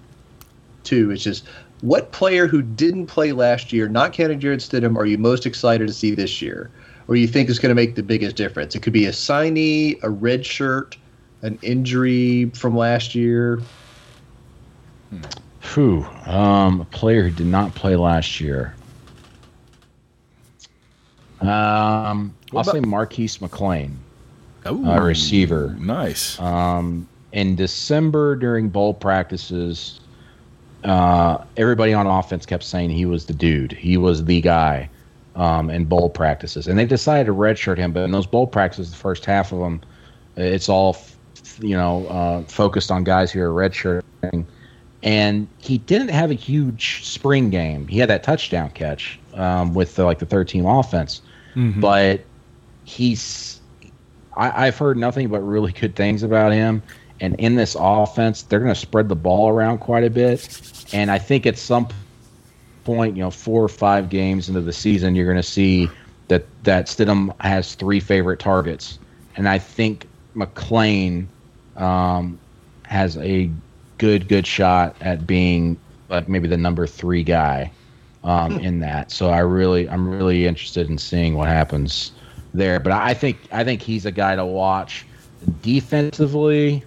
too, which is what player who didn't play last year, not counting Jarrett Stidham, are you most excited to see this year? Or you think is going to make the biggest difference? It could be a signee, a red shirt, an injury from last year. Whew. Um, a player who did not play last year. Um, I'll say Marquise McClain, a receiver. Nice. Um, in December during bowl practices, uh, everybody on offense kept saying he was the dude. He was the guy. Um, in bowl practices, and they decided to redshirt him. But in those bowl practices, the first half of them, it's all, you know, uh, focused on guys who are redshirting. And he didn't have a huge spring game. He had that touchdown catch um, with the, like the third team offense, mm-hmm. but he's. I, I've heard nothing but really good things about him. And in this offense, they're going to spread the ball around quite a bit. And I think at some point, point, you know, four or five games into the season, you're going to see that that Stidham has three favorite targets, and I think McClain um, has a good good shot at being like maybe the number three guy um, in that. So I really, I'm really interested in seeing what happens there. But I think I think he's a guy to watch defensively.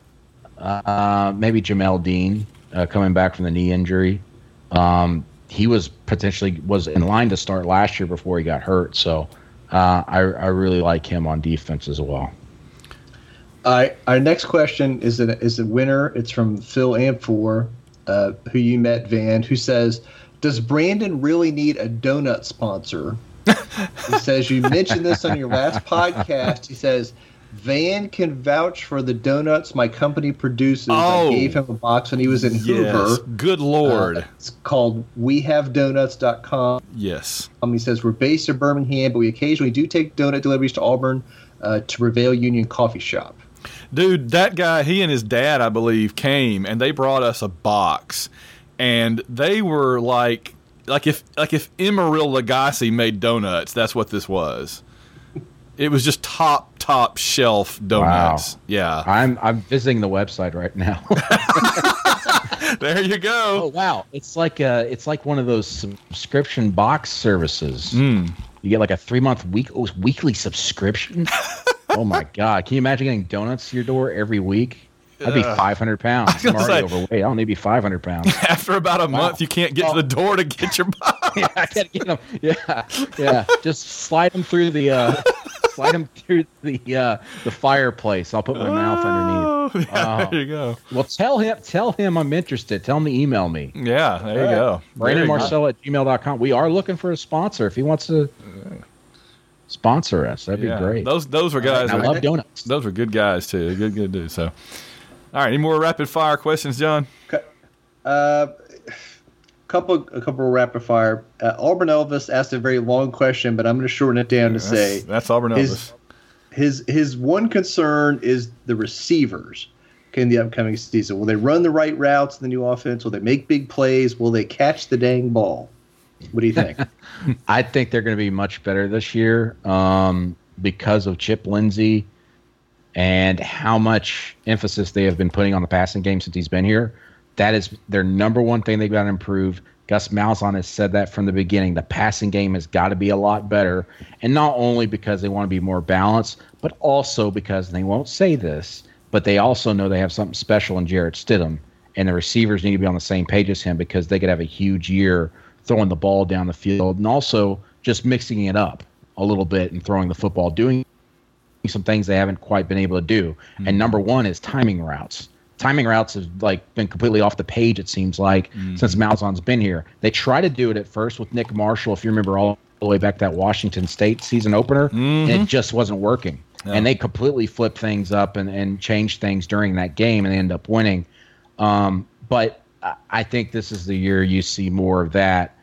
Uh, maybe Jamel Dean uh, coming back from the knee injury. Um, He was potentially was in line to start last year before he got hurt. So uh, I, I really like him on defense as well. All right, our next question is a, is a winner. It's from Phil Amfor, uh, who you met, Van, who says, does Brandon really need a donut sponsor? He says, you mentioned this on your last podcast. He says, Van can vouch for the donuts my company produces. Oh, I gave him a box when he was in Hoover. Yes. Good Lord. Uh, it's called we have donuts dot com. Yes. Um, he says, we're based in Birmingham, but we occasionally do take donut deliveries to Auburn uh, to Prevail Union Coffee Shop. Dude, that guy, he and his dad, I believe, came, and they brought us a box. And they were like, like if like if Emeril Lagasse made donuts, that's what this was. It was just top, top shelf donuts. Wow. Yeah. I'm I'm visiting the website right now. There you go. Oh wow. It's like a it's like one of those subscription box services. Mm. You get like a three month week oh, weekly subscription. Oh my God. Can you imagine getting donuts to your door every week? That'd be five hundred pounds. I'm already say, overweight. I don't need to be five hundred pounds. After about a wow. month, you can't get oh. to the door to get your box. Yeah, I gotta get them. Yeah, yeah. Just slide them through the uh, slide them through the uh, the fireplace. I'll put my oh, mouth underneath. Yeah, there you go. Well, tell him tell him I'm interested. Tell him to email me. Yeah, there you right. go. Brandon Marcel at gmail dot com. We are looking for a sponsor if he wants to sponsor us. That'd yeah. be great. Those those were guys. I that, love donuts. Those were good guys too. Good, good dudes. So, all right. Any more rapid fire questions, John? Uh, couple a couple of rapid fire. Uh, Auburn Elvis asked a very long question, but I'm going to shorten it down to that's, say that's Auburn his, Elvis. His his one concern is the receivers in the upcoming season. Will they run the right routes in the new offense? Will they make big plays? Will they catch the dang ball? What do you think? I think they're going to be much better this year um, because of Chip Lindsey and how much emphasis they have been putting on the passing game since he's been here. That is their number one thing they've got to improve. Gus Malzahn has said that from the beginning. The passing game has got to be a lot better, and not only because they want to be more balanced, but also because, and they won't say this, but they also know they have something special in Jarrett Stidham, and the receivers need to be on the same page as him because they could have a huge year throwing the ball down the field and also just mixing it up a little bit and throwing the football, doing some things they haven't quite been able to do. Mm-hmm. And number one is timing routes. Timing routes have like been completely off the page, it seems like, mm-hmm. since Malzahn's been here. They tried to do it at first with Nick Marshall, if you remember, all the way back to that Washington State season opener, mm-hmm. and it just wasn't working. Yeah. And they completely flipped things up and, and changed things during that game, and they ended up winning. Um, but I think this is the year you see more of that.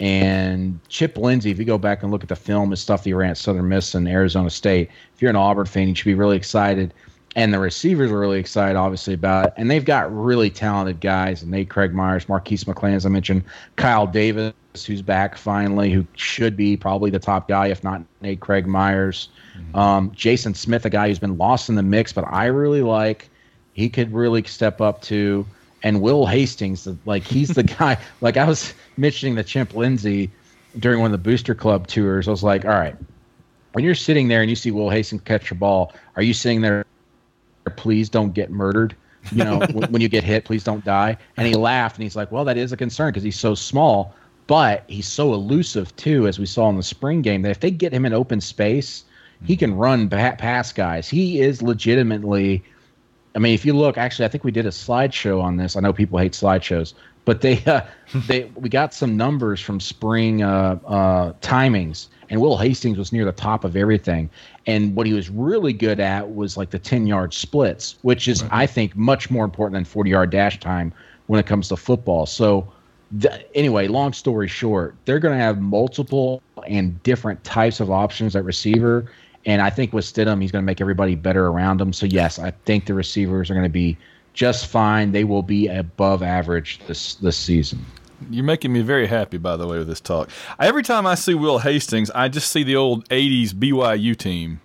And Chip Lindsey, if you go back and look at the film and stuff that he ran at Southern Miss and Arizona State, if you're an Auburn fan, you should be really excited. And the receivers are really excited, obviously, about it. And they've got really talented guys. Nate Craig Myers, Marquise McClain, as I mentioned, Kyle Davis, who's back finally, who should be probably the top guy, if not Nate Craig Myers. Mm-hmm. Um, Jason Smith, a guy who's been lost in the mix, but I really like. He could really step up to. And Will Hastings, like he's the guy. Like I was mentioning the Chip Lindsey during one of the Booster Club tours. I was like, all right, when you're sitting there and you see Will Hastings catch a ball, are you sitting there, please don't get murdered? You know, when, when you get hit, please don't die. And he laughed and he's like, well, that is a concern because he's so small, but he's so elusive too, as we saw in the spring game, that if they get him in open space, he can run past guys. He is legitimately. I mean, if you look, actually, I think we did a slideshow on this. I know people hate slideshows, but they, uh, they, we got some numbers from spring uh, uh, timings, and Will Hastings was near the top of everything. And what he was really good at was like the ten-yard splits, which is, right. I think, much more important than forty-yard dash time when it comes to football. So, th- anyway, long story short, they're going to have multiple and different types of options at receiver. And I think with Stidham, he's going to make everybody better around him. So, yes, I think the receivers are going to be just fine. They will be above average this this season. You're making me very happy, by the way, with this talk. Every time I see Will Hastings, I just see the old eighties B Y U team.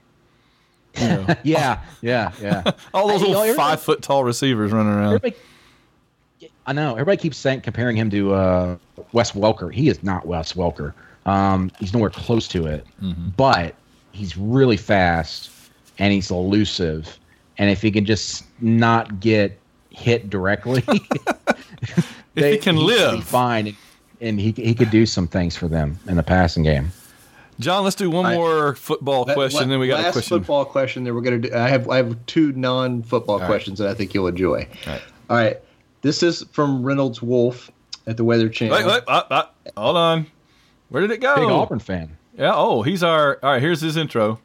You know. yeah, yeah, yeah. All those I, little you know, five-foot-tall receivers running around. Everybody, I know. Everybody keeps saying comparing him to uh, Wes Welker. He is not Wes Welker. Um, he's nowhere close to it. Mm-hmm. But he's really fast, and he's elusive. And if he can just not get hit directly, if they, he can he live, can be fine, and he he could do some things for them in the passing game. John, let's do one I, more football that, question, la- then we got last a question. football question that we're going to do. I have I have two non-football All questions right. that I think you'll enjoy. All right. All right. This is from Reynolds Wolf at the Weather Channel. Wait, wait, uh, uh, hold on. Where did it go? Big Auburn fan. Yeah. Oh, he's our. All right. Here's his intro.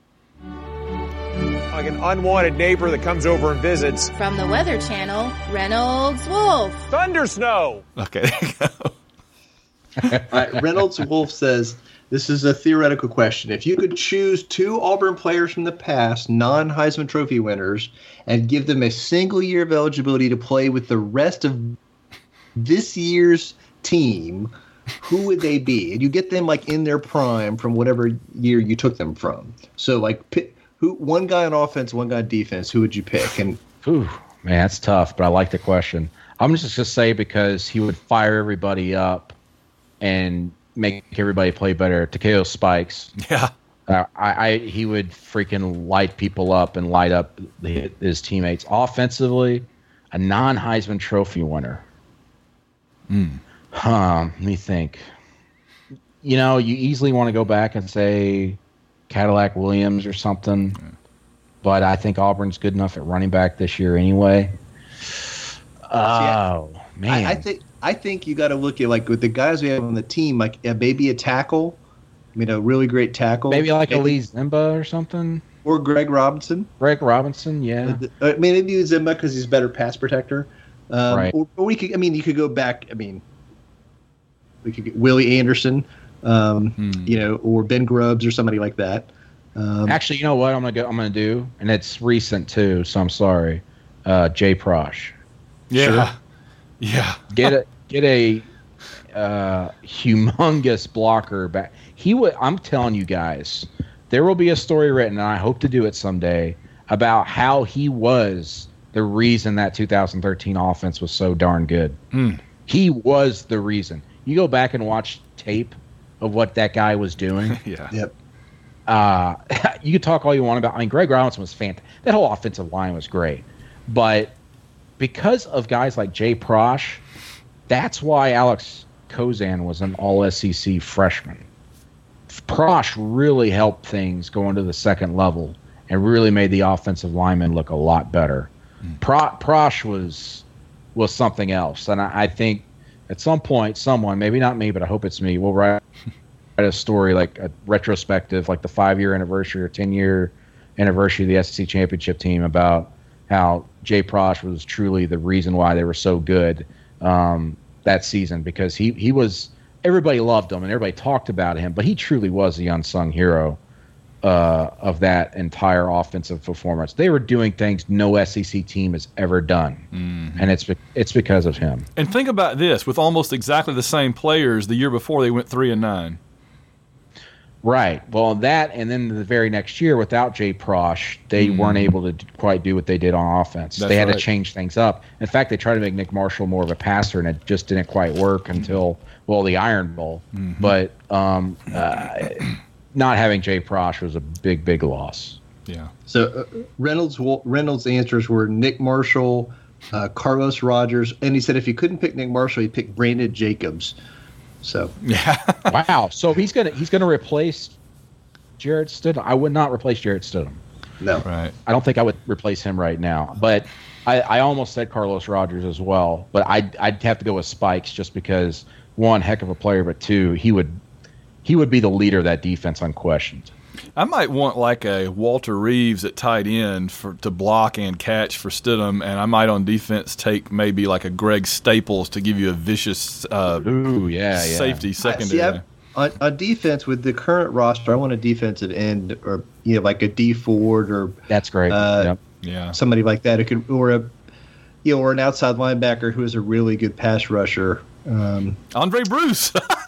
Like an unwanted neighbor that comes over and visits. From the Weather Channel, Reynolds Wolf. Thunder snow. Okay. There you go. All right. Reynolds Wolf says, this is a theoretical question. If you could choose two Auburn players from the past, non-Heisman Trophy winners, and give them a single year of eligibility to play with the rest of this year's team, who would they be? And you get them like in their prime from whatever year you took them from. So like pick, who one guy on offense, one guy on defense, who would you pick? And Ooh, man, that's tough, but I like the question. I'm just going to say because he would fire everybody up and make everybody play better. Takeo Spikes. Yeah. Uh, I, I he would freaking light people up and light up the, his teammates. Offensively, a non-Heisman Trophy winner. Mm. Huh, let me think. You know, you easily want to go back and say Cadillac Williams or something, mm. but I think Auburn's good enough at running back this year anyway. Oh, yeah. man. I, I think I think you got to look at, like, with the guys we have on the team, like uh, maybe a tackle. mean, a really great tackle. Maybe like a Maybe- Lee Zimba or something. or Greg Robinson. Greg Robinson, yeah. I mean, maybe Zimba because he's a better pass protector. Um, Right. Or, or we could. I mean, you could go back. I mean, we could get Willie Anderson, um, Hmm. you know, or Ben Grubbs or somebody like that. Um, Actually, you know what I'm gonna go? I'm gonna do, and it's recent too, so I'm sorry. Uh, Jay Prosh. Yeah. Yeah. Get a get a uh, humongous blocker back. He would. I'm telling you guys, there will be a story written, and I hope to do it someday, about how he was the reason that two thousand thirteen offense was so darn good. Mm. He was the reason. You go back and watch tape of what that guy was doing. Yeah. Yep. Uh, you could talk all you want about. I mean, Greg Robinson was fantastic. That whole offensive line was great, but because of guys like Jay Prosh, that's why Alex Kozan was an All S E C freshman. Prosh really helped things go into the second level and really made the offensive linemen look a lot better. Pro- Prosh was was something else, and I, I think at some point, someone, maybe not me, but I hope it's me, will write a story like a retrospective, like the five-year anniversary or ten-year anniversary of the S E C championship team, about how Jay Prosh was truly the reason why they were so good um, that season, because he he was everybody loved him and everybody talked about him, but he truly was the unsung hero uh, of that entire offensive performance. They were doing things no S E C team has ever done, mm-hmm. and it's be- it's because of him. And think about this: with almost exactly the same players, the year before they went three and nine. Right. Well, that, and then the very next year, without Jay Prosh, they mm. weren't able to d- quite do what they did on offense. That's they had right. to change things up. In fact, they tried to make Nick Marshall more of a passer, and it just didn't quite work until, well, the Iron Bowl. Mm-hmm. But um, uh, not having Jay Prosh was a big, big loss. Yeah. So uh, Reynolds Reynolds' answers were Nick Marshall, uh, Carlos Rogers, and he said if he couldn't pick Nick Marshall, he'd pick Brandon Jacobs. So yeah. Wow. So he's gonna he's gonna replace Jarrett Stidham. I would not replace Jarrett Stidham. No. Right. I don't think I would replace him right now. But I, I almost said Carlos Rogers as well. But I'd I'd have to go with Spikes just because, one, heck of a player, but two, he would he would be the leader of that defense unquestioned. I might want like a Walter Reeves at tight end for to block and catch for Stidham, and I might on defense take maybe like a Greg Staples to give you a vicious uh, Ooh, yeah, yeah. safety secondary. I, see, I, on, on defense, with the current roster, I want a defensive end, or you know, like a D Ford, or that's great. Uh, yep. Yeah, somebody like that. It could, or a you know, or an outside linebacker who is a really good pass rusher. Um, Andre Bruce.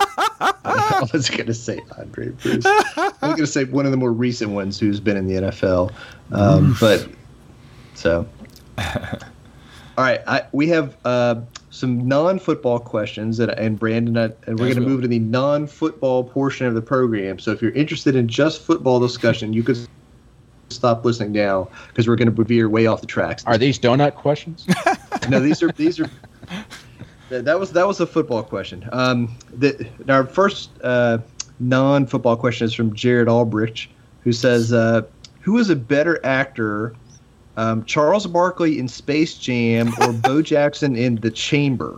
I was going to say Andre Bruce. I was going to say one of the more recent ones who's been in the N F L. Um, but so, all right, I, we have uh, some non-football questions, that, and Brandon, I, and we're going to move to the non-football portion of the program. So if you're interested in just football discussion, you could stop listening now because we're going to veer way off the tracks. Are these donut questions? No, these are these are. That was that was a football question. Um, the, our first uh, non-football question is from Jared Albrecht, who says, uh, "Who is a better actor, um, Charles Barkley in Space Jam or Bo Jackson in The Chamber?"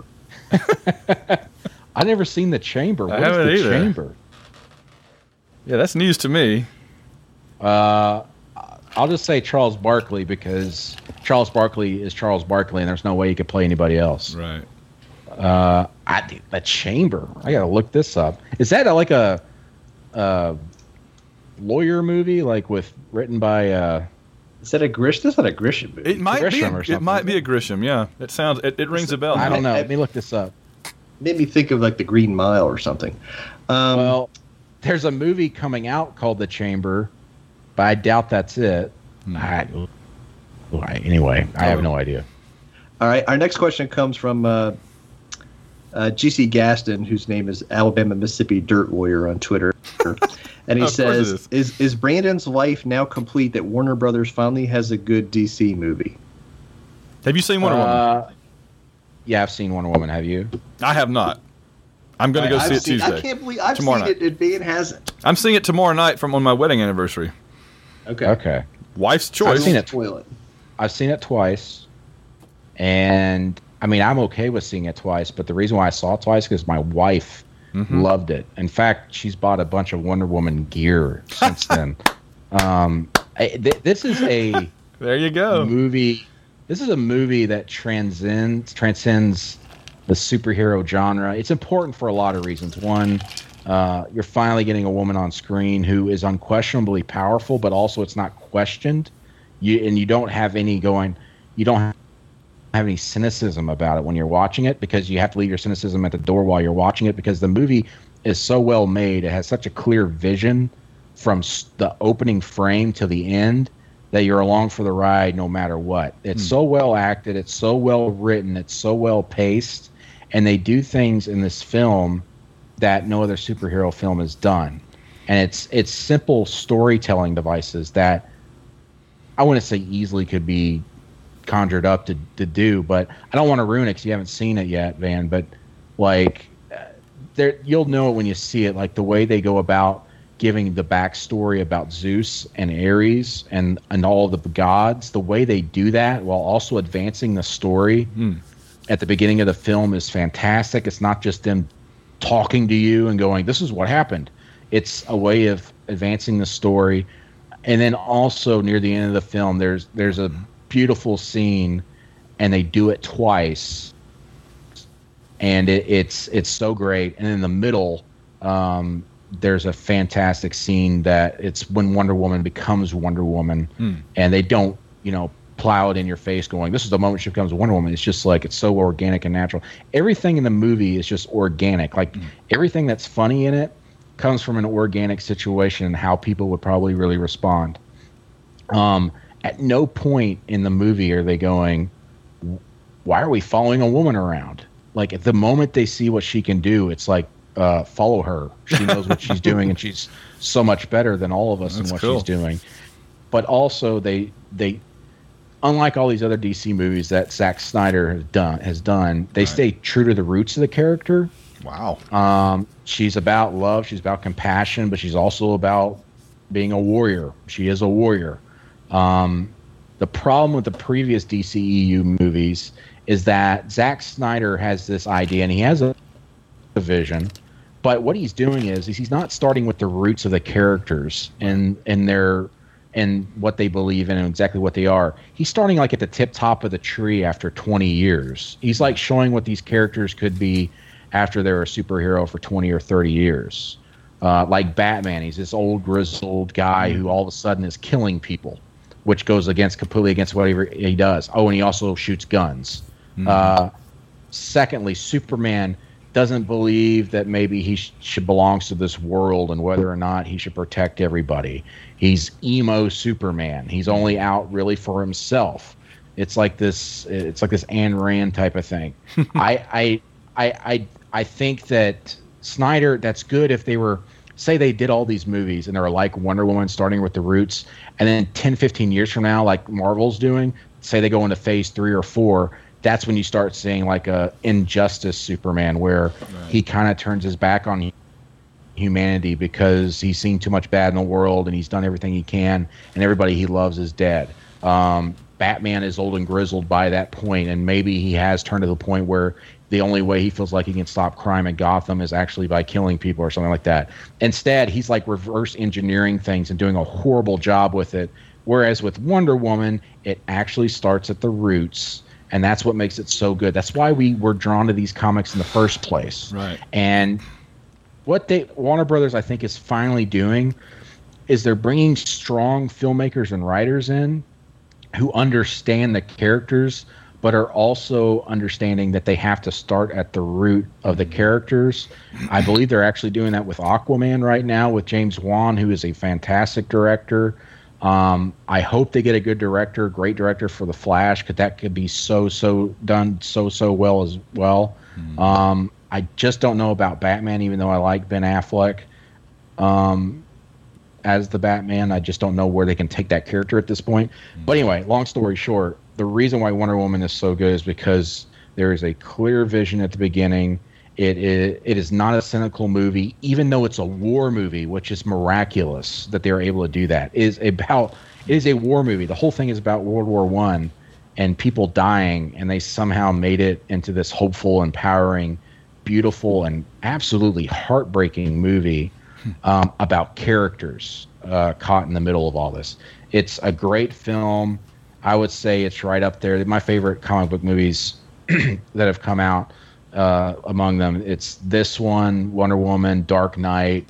I never seen The Chamber. What I is haven't The either. Chamber? Yeah, that's news to me. Uh, I'll just say Charles Barkley because Charles Barkley is Charles Barkley, and there's no way he could play anybody else. Right. Uh, I, The Chamber. I gotta look this up. Is that like a, a lawyer movie, like with written by? Uh, Is that a Grisham? That's not a Grisham movie. It might be. Grisham or A, it something, might isn't be a Grisham. Yeah, it sounds. It, it rings a bell. I don't know. I- Let me look this up. Made me think of like The Green Mile or something. Um, Well, there's a movie coming out called The Chamber, but I doubt that's it. I, anyway, I have no idea. all right, our next question comes from uh, uh, G C Gaston, whose name is Alabama Mississippi Dirt Warrior on Twitter, and he Of course it says, is. "Is is Brandon's life now complete that Warner Brothers finally has a good D C movie?" Have you seen Wonder Woman? Uh, yeah, I've seen Wonder Woman. Have you? I have not. I'm going to go I've see it seen, Tuesday. I can't believe I've Tomorrow seen night. it, and Ben hasn't. I'm seeing it tomorrow night from on my wedding anniversary. Okay. Okay. Wife's I've choice. seen it. Toilet. I've seen it twice, and I mean, I'm okay with seeing it twice. But the reason why I saw it twice is because my wife Mm-hmm. Loved it. In fact, she's bought a bunch of Wonder Woman gear since then. Um, I, th- this is a there you go movie. This is a movie that transcends transcends the superhero genre. It's important for a lot of reasons. One, uh, you're finally getting a woman on screen who is unquestionably powerful, but also it's not questioned. You and you don't have any going. You don't have any cynicism about it when you're watching it, because you have to leave your cynicism at the door while you're watching it, because the movie is so well made. It has such a clear vision from the opening frame to the end that you're along for the ride no matter what. It's hmm. so well acted. It's so well written. It's so well paced. And they do things in this film that no other superhero film has done. And it's it's simple storytelling devices that I wouldn't say easily could be conjured up to, to do, but I don't want to ruin it because you haven't seen it yet, Van. But like, there, you'll know it when you see it. Like the way they go about giving the backstory about Zeus and Ares and and all of the gods, the way they do that while also advancing the story mm. at the beginning of the film is fantastic. It's not just them talking to you and going, "This is what happened." It's a way of advancing the story. And then also near the end of the film, there's there's a beautiful scene, and they do it twice, and it, it's it's so great. And in the middle, um, there's a fantastic scene that it's when Wonder Woman becomes Wonder Woman, hmm. and they don't, you know, plow it in your face going, "This is the moment she becomes Wonder Woman." It's just like, it's so organic and natural. Everything in the movie is just organic. Like hmm. everything that's funny in it comes from an organic situation and how people would probably really respond. Um, at no point in the movie are they going, "Why are we following a woman around?" Like at the moment they see what she can do, it's like, uh, follow her. She knows what she's doing, and she's so much better than all of us That's in what cool. she's doing. But also they they unlike all these other D C movies that Zack Snyder has done has done, they right. stay true to the roots of the character. Wow. Um, she's about love, she's about compassion, but she's also about being a warrior. She is a warrior. Um, the problem with the previous D C E U movies is that Zack Snyder has this idea, and he has a, a vision, but what he's doing is, is he's not starting with the roots of the characters and and their and what they believe in and exactly what they are. He's starting like at the tip top of the tree after twenty years. He's like showing what these characters could be after they're a superhero for twenty or thirty years. Uh, like Batman, he's this old grizzled guy who all of a sudden is killing people, which goes against completely against whatever he does. Oh, and he also shoots guns. Mm-hmm. Uh, secondly, Superman doesn't believe that maybe he sh- should belongs to this world and whether or not he should protect everybody. He's emo Superman. He's only out really for himself. It's like this. It's like this Ayn Rand type of thing. I, I, I, I, I think that Snyder. That's good if they were. Say they did all these movies and they're like Wonder Woman starting with the roots, and then ten, fifteen years from now, like Marvel's doing, say they go into phase three or four, that's when you start seeing like a Injustice Superman where right. he kind of turns his back on humanity because he's seen too much bad in the world and he's done everything he can and everybody he loves is dead. Um, Batman is old and grizzled by that point, and maybe he has turned to the point where the only way he feels like he can stop crime in Gotham is actually by killing people or something like that. Instead, he's like reverse engineering things and doing a horrible job with it. Whereas with Wonder Woman, it actually starts at the roots, and that's what makes it so good. That's why we were drawn to these comics in the first place. Right. And what they Warner Brothers, I think, is finally doing is they're bringing strong filmmakers and writers in who understand the characters, but are also understanding that they have to start at the root of the characters. I believe they're actually doing that with Aquaman right now with James Wan, who is a fantastic director. Um, I hope they get a good director, great director for The Flash, because that could be so, so done so, so well as well. Mm-hmm. Um, I just don't know about Batman, even though I like Ben Affleck um, as the Batman. I just don't know where they can take that character at this point. Mm-hmm. But anyway, long story short, the reason why Wonder Woman is so good is because there is a clear vision at the beginning. It is, it is not a cynical movie, even though it's a war movie, which is miraculous that they are able to do that. It is about it is a war movie. The whole thing is about World War One and people dying, and they somehow made it into this hopeful, empowering beautiful and absolutely heartbreaking movie um, about characters uh, caught in the middle of all this. It's a great film. I would say it's right up there. My favorite comic book movies that have come out, uh, among them, it's this one, Wonder Woman, Dark Knight,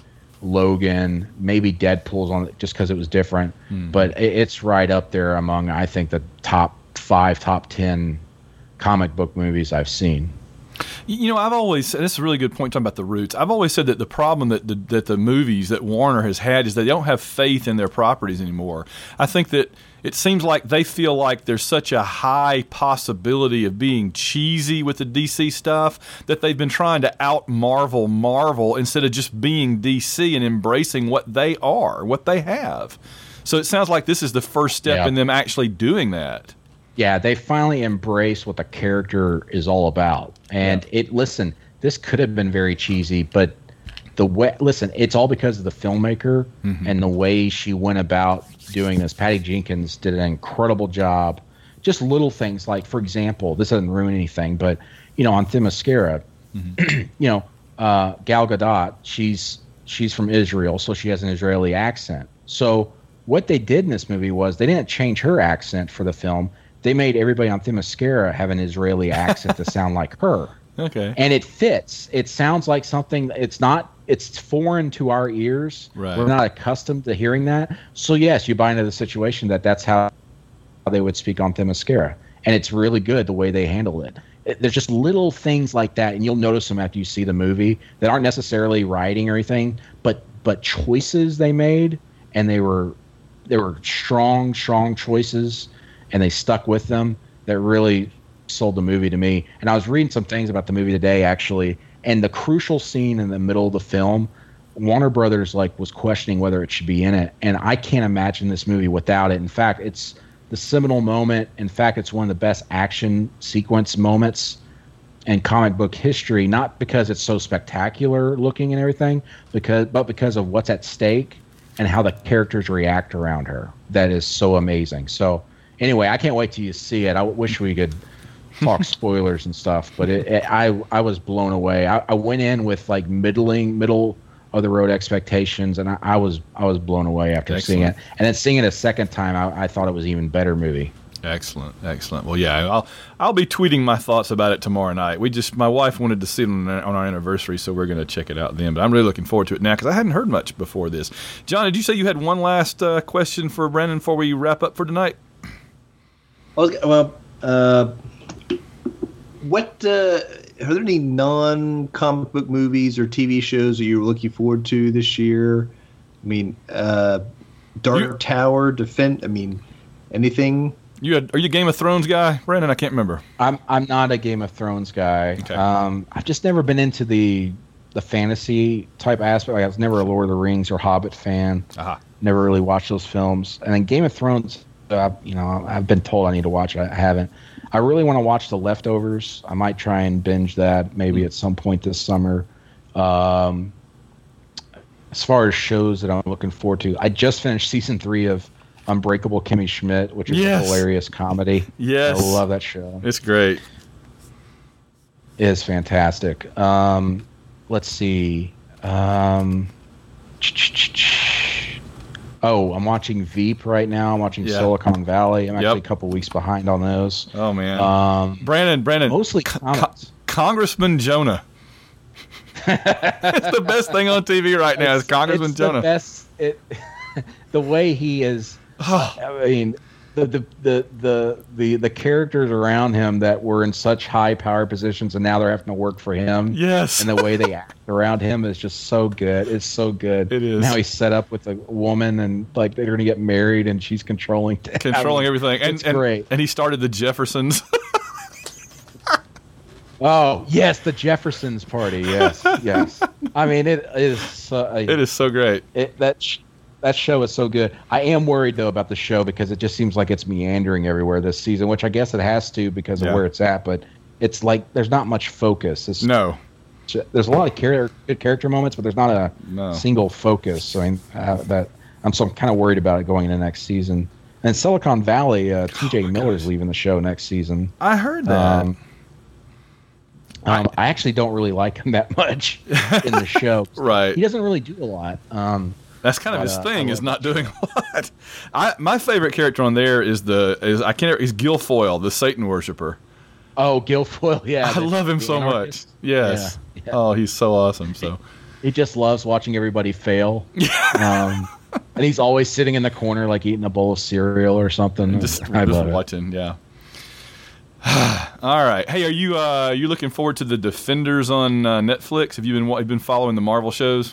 Logan, maybe Deadpool's on it just because it was different. Mm. But it, it's right up there among, I think, the top five, top ten comic book movies I've seen. You know, I've always said, this is a really good point talking about the roots. I've always said that the problem that the, that the movies that Warner has had is they don't have faith in their properties anymore. I think that it seems like they feel like there's such a high possibility of being cheesy with the D C stuff that they've been trying to out-Marvel Marvel instead of just being D C and embracing what they are, what they have. So it sounds like this is the first step yeah. in them actually doing that. Yeah, they finally embrace what the character is all about. And yeah. it listen, this could have been very cheesy, but the way listen, it's all because of the filmmaker mm-hmm. and the way she went about doing this. Patty Jenkins did an incredible job. Just little things like, for example, this doesn't ruin anything, but you know, on Themyscira, mm-hmm. you know, uh, Gal Gadot, she's she's from Israel, so she has an Israeli accent. So what they did in this movie was they didn't change her accent for the film. They made everybody on Themyscira have an Israeli accent to sound like her. Okay. And it fits. It sounds like something, it's not, it's foreign to our ears. Right. We're not accustomed to hearing that. So, yes, you buy into the situation that that's how they would speak on Themyscira. And it's really good the way they handle it. it. There's just little things like that, and you'll notice them after you see the movie that aren't necessarily writing or anything, but but choices they made, and they were they were strong, strong choices, and they stuck with them, that really sold the movie to me. And I was reading some things about the movie today, actually, and the crucial scene in the middle of the film, Warner Brothers like was questioning whether it should be in it, and I can't imagine this movie without it. In fact, it's the seminal moment. In fact, it's one of the best action sequence moments in comic book history, not because it's so spectacular looking and everything, because but because of what's at stake and how the characters react around her. That is so amazing. So anyway, I can't wait till you see it. I wish we could talk spoilers and stuff, but it, it, I I was blown away. I, I went in with like middling, middle of the road expectations, and I, I was I was blown away after Excellent. seeing it. And then seeing it a second time, I, I thought it was an even better movie. Excellent, excellent. Well, yeah, I'll I'll be tweeting my thoughts about it tomorrow night. We just my wife wanted to see it on, on our anniversary, so we're going to check it out then. But I'm really looking forward to it now because I hadn't heard much before this. John, did you say you had one last uh, question for Brandon before we wrap up for tonight? Well, uh, what uh, are there any non-comic book movies or T V shows that you were looking forward to this year? I mean, uh, Dark you, Tower, Defend. I mean, anything. You had, are you a Game of Thrones guy, Brandon? I can't remember. I'm I'm not a Game of Thrones guy. Okay. Um, I've just never been into the the fantasy type aspect. Like I was never a Lord of the Rings or Hobbit fan. Uh-huh. Never really watched those films. And then Game of Thrones, uh, you know, I've been told I need to watch it. I haven't. I really want to watch The Leftovers. I might try and binge that maybe at some point this summer. Um, as far as shows that I'm looking forward to, I just finished season three of Unbreakable Kimmy Schmidt, which is yes. a hilarious comedy. Yes. I love that show. It's great. It is fantastic. Um, let's see. Um, oh, I'm watching Veep right now. I'm watching yeah. Silicon Valley. I'm actually yep. a couple weeks behind on those. Oh, man. Um, Brandon, Brandon. Mostly Co- Co- Congressman Jonah. It's the best thing on T V right now it's, is Congressman it's Jonah. The best. It, the way he is. I mean, the, the the the the the characters around him that were in such high power positions, and now they're having to work for him. Yes. And the way they act around him is just so good. It's so good. It is. Now he's set up with a woman, and like they're going to get married, and she's controlling controlling I mean, everything. And, it's and, great. And he started the Jeffersons. Oh yes, the Jeffersons party. Yes, yes. I mean, it is. So, it is so great. It, that sh- that show is so good. I am worried though about the show because it just seems like it's meandering everywhere this season, which I guess it has to because of yeah. where it's at. But it's like there's not much focus. It's, no. There's a lot of char- good character moments, but there's not a no. single focus. I mean, uh, that I'm so I'm kind of worried about it going into next season. And Silicon Valley, uh, T J oh Miller's leaving the show next season. I heard that. Um, Um, I actually don't really like him that much in the show. Right. He doesn't really do a lot. Um, That's kind of but, his uh, thing, I is love not that doing a lot. I my favorite character on there is the is I can't is Guilfoyle, the Satan worshiper. oh, Guilfoyle, yeah. I the- love him the so much. anarchist. Yes. Yeah, yeah. Oh, he's so awesome. So He just loves watching everybody fail. um, and he's always sitting in the corner, like eating a bowl of cereal or something. just, I just love it. watching, yeah. All right. Hey, are you uh you looking forward to the Defenders on uh, Netflix? Have you been wa- been following the Marvel shows?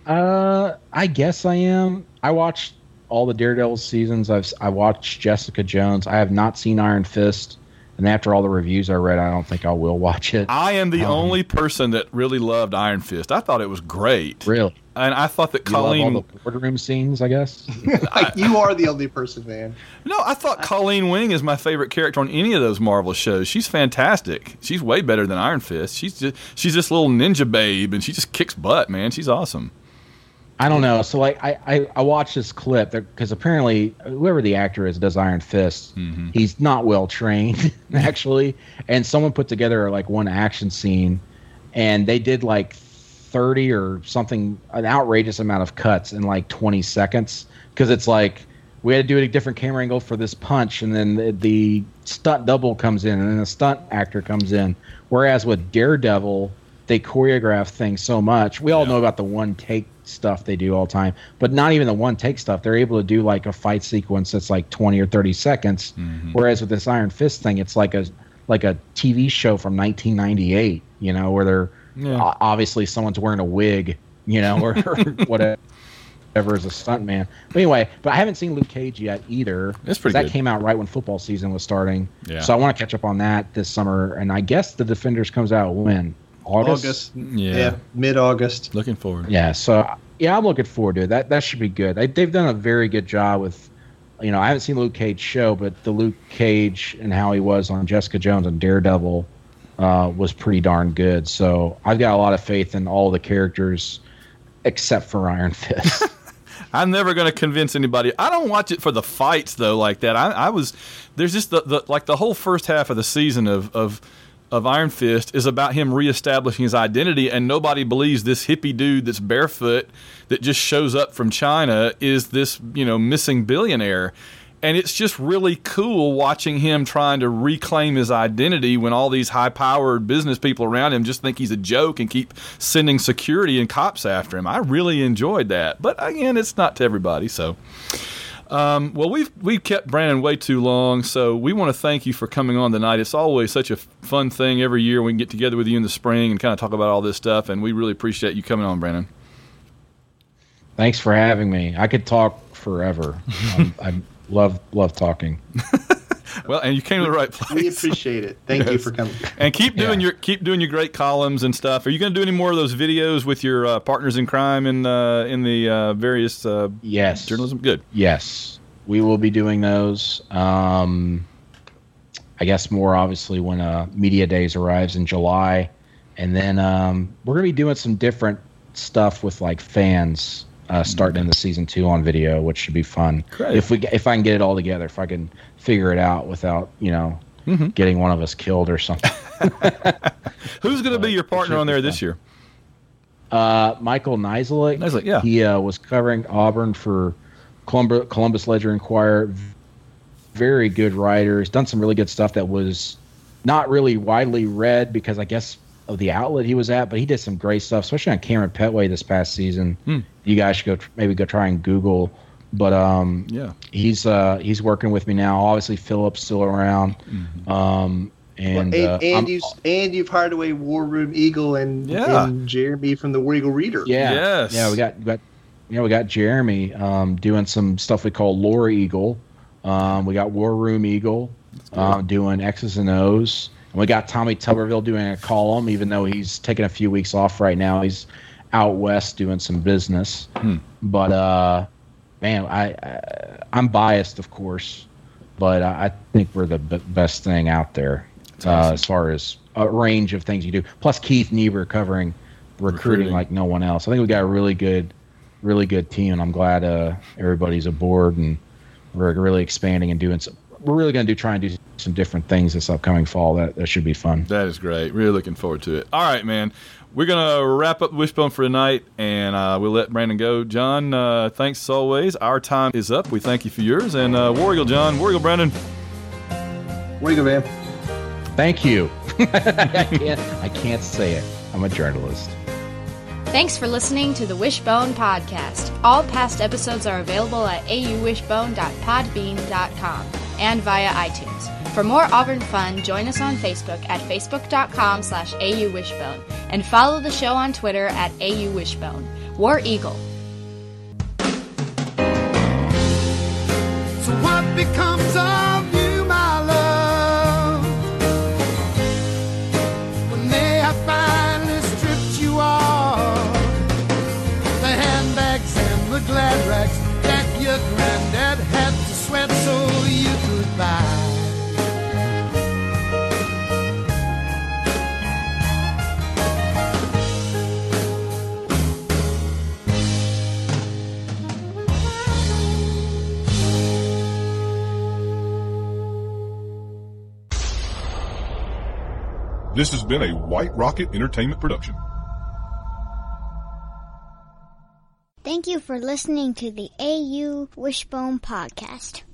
Uh, I guess I am. I watched all the Daredevil seasons. I've I watched Jessica Jones. I have not seen Iron Fist, and after all the reviews I read, I don't think I will watch it. I am the Um, only person that really loved Iron Fist. I thought it was great. Really, And I thought that you love Colleen all the boardroom scenes, I guess. Like, you are the only person, man. No, I thought Colleen Wing is my favorite character on any of those Marvel shows. She's fantastic. She's way better than Iron Fist. She's just she's this little ninja babe, and she just kicks butt, man. She's awesome. I don't know. So like I, I, I watched this clip because apparently whoever the actor is does Iron Fist. Mm-hmm. He's not well trained actually, and someone put together like one action scene, and they did like thirty or something, an outrageous amount of cuts in like twenty seconds because it's like we had to do a different camera angle for this punch, and then the, the stunt double comes in, and then the stunt actor comes in. Whereas with Daredevil, they choreograph things so much. We all Yeah. know about the one take stuff they do all the time, but not even the one take stuff. They're able to do like a fight sequence that's like twenty or thirty seconds. Mm-hmm. Whereas with this Iron Fist thing, it's like a like a T V show from nineteen ninety-eight, you know, where they're Yeah. o- obviously someone's wearing a wig, you know, or, or whatever. Ever as a stuntman. But anyway, but I haven't seen Luke Cage yet either. It's pretty That good. came out right when football season was starting. Yeah. So I want to catch up on that this summer. And I guess The Defenders comes out when? August? August. Yeah. Yeah, mid-August. Looking forward. Yeah. So yeah, I'm looking forward to it. That that should be good. They, they've done a very good job with, you know, I haven't seen the Luke Cage show, but the Luke Cage and how he was on Jessica Jones and Daredevil uh, was pretty darn good. So I've got a lot of faith in all the characters except for Iron Fist. I'm never going to convince anybody. I don't watch it for the fights though, like that. I, I was there's just the, the like the whole first half of the season of of of Iron Fist is about him reestablishing his identity, and nobody believes this hippie dude that's barefoot that just shows up from China is this, you know, missing billionaire. And it's just really cool watching him trying to reclaim his identity when all these high-powered business people around him just think he's a joke and keep sending security and cops after him. I really enjoyed that. But again, it's not to everybody. So, um, well, we've we've kept Brandon way too long, so we want to thank you for coming on tonight. It's always such a fun thing every year. We can get together with you in the spring and kind of talk about all this stuff, and we really appreciate you coming on, Brandon. Thanks for having me. I could talk forever. I'm, I'm love love talking. Well, and you came to the right place. We appreciate it. Thank you Yes. for coming. And keep doing Yeah. your keep doing your great columns and stuff. Are you going to do any more of those videos with your uh, partners in crime in uh, in the uh, various uh, Yes. journalism? Good. Yes. We will be doing those. Um, I guess more obviously when uh, Media Days arrives in July. And then um, we're going to be doing some different stuff with like fans uh, starting in the season two on video, which should be fun. Great. If we if I can get it all together, if I can figure it out without, you know, Mm-hmm. getting one of us killed or something. Who's going to be your partner should on be there fun. this year? Uh, Michael Nizilik. Nizilik, yeah. He uh, was covering Auburn for Columbus, Columbus Ledger Inquirer. Very good writer. He's done some really good stuff that was not really widely read because I guess of the outlet he was at, but he did some great stuff, especially on Cameron Petway this past season. Hmm. You guys should go tr- maybe go try and Google. But um, Yeah. he's uh, he's working with me now. Obviously, Philip's still around. Mm-hmm. Um, and and uh, and I'm- you and you've hired away War Room Eagle and, Yeah. and Jeremy from the War Eagle Reader. Yeah. Yes. Yeah, we got we got yeah, we got Jeremy um, doing some stuff we call Lore Eagle. Um, we got War Room Eagle um, doing X's and O's. And we got Tommy Tuberville doing a column, even though he's taking a few weeks off right now. He's out west doing some business. Hmm. But uh, man, I, I I'm biased, of course, but I, I think we're the b- best thing out there uh, awesome. as far as a range of things you do. Plus Keith Niebuhr covering recruiting, Recruiting. like no one else. I think we got a really good, really good team, and I'm glad uh, everybody's aboard and we're really expanding and doing some we're really going to do try and do some different things this upcoming fall. That that should be fun. That is great. Really looking forward to it. All right, man. We're going to wrap up Wishbone for tonight, and uh, we'll let Brandon go. John, uh, thanks as always. Our time is up. We thank you for yours. And uh, War Eagle John, War Eagle Brandon. War Eagle, man. Thank you. I can't. I can't say it. I'm a journalist. Thanks for listening to the Wishbone Podcast. All past episodes are available at a u wishbone dot podbean dot com and via iTunes. For more Auburn fun, join us on Facebook at facebook dot com slash a u wishbone and follow the show on Twitter at a u wishbone. War Eagle. So what becomes of you, my love, when they have finally stripped you off the handbags and the glad rags that your granddad had to sweat so you could buy? This has been a White Rocket Entertainment production. Thank you for listening to the A U Wishbone Podcast.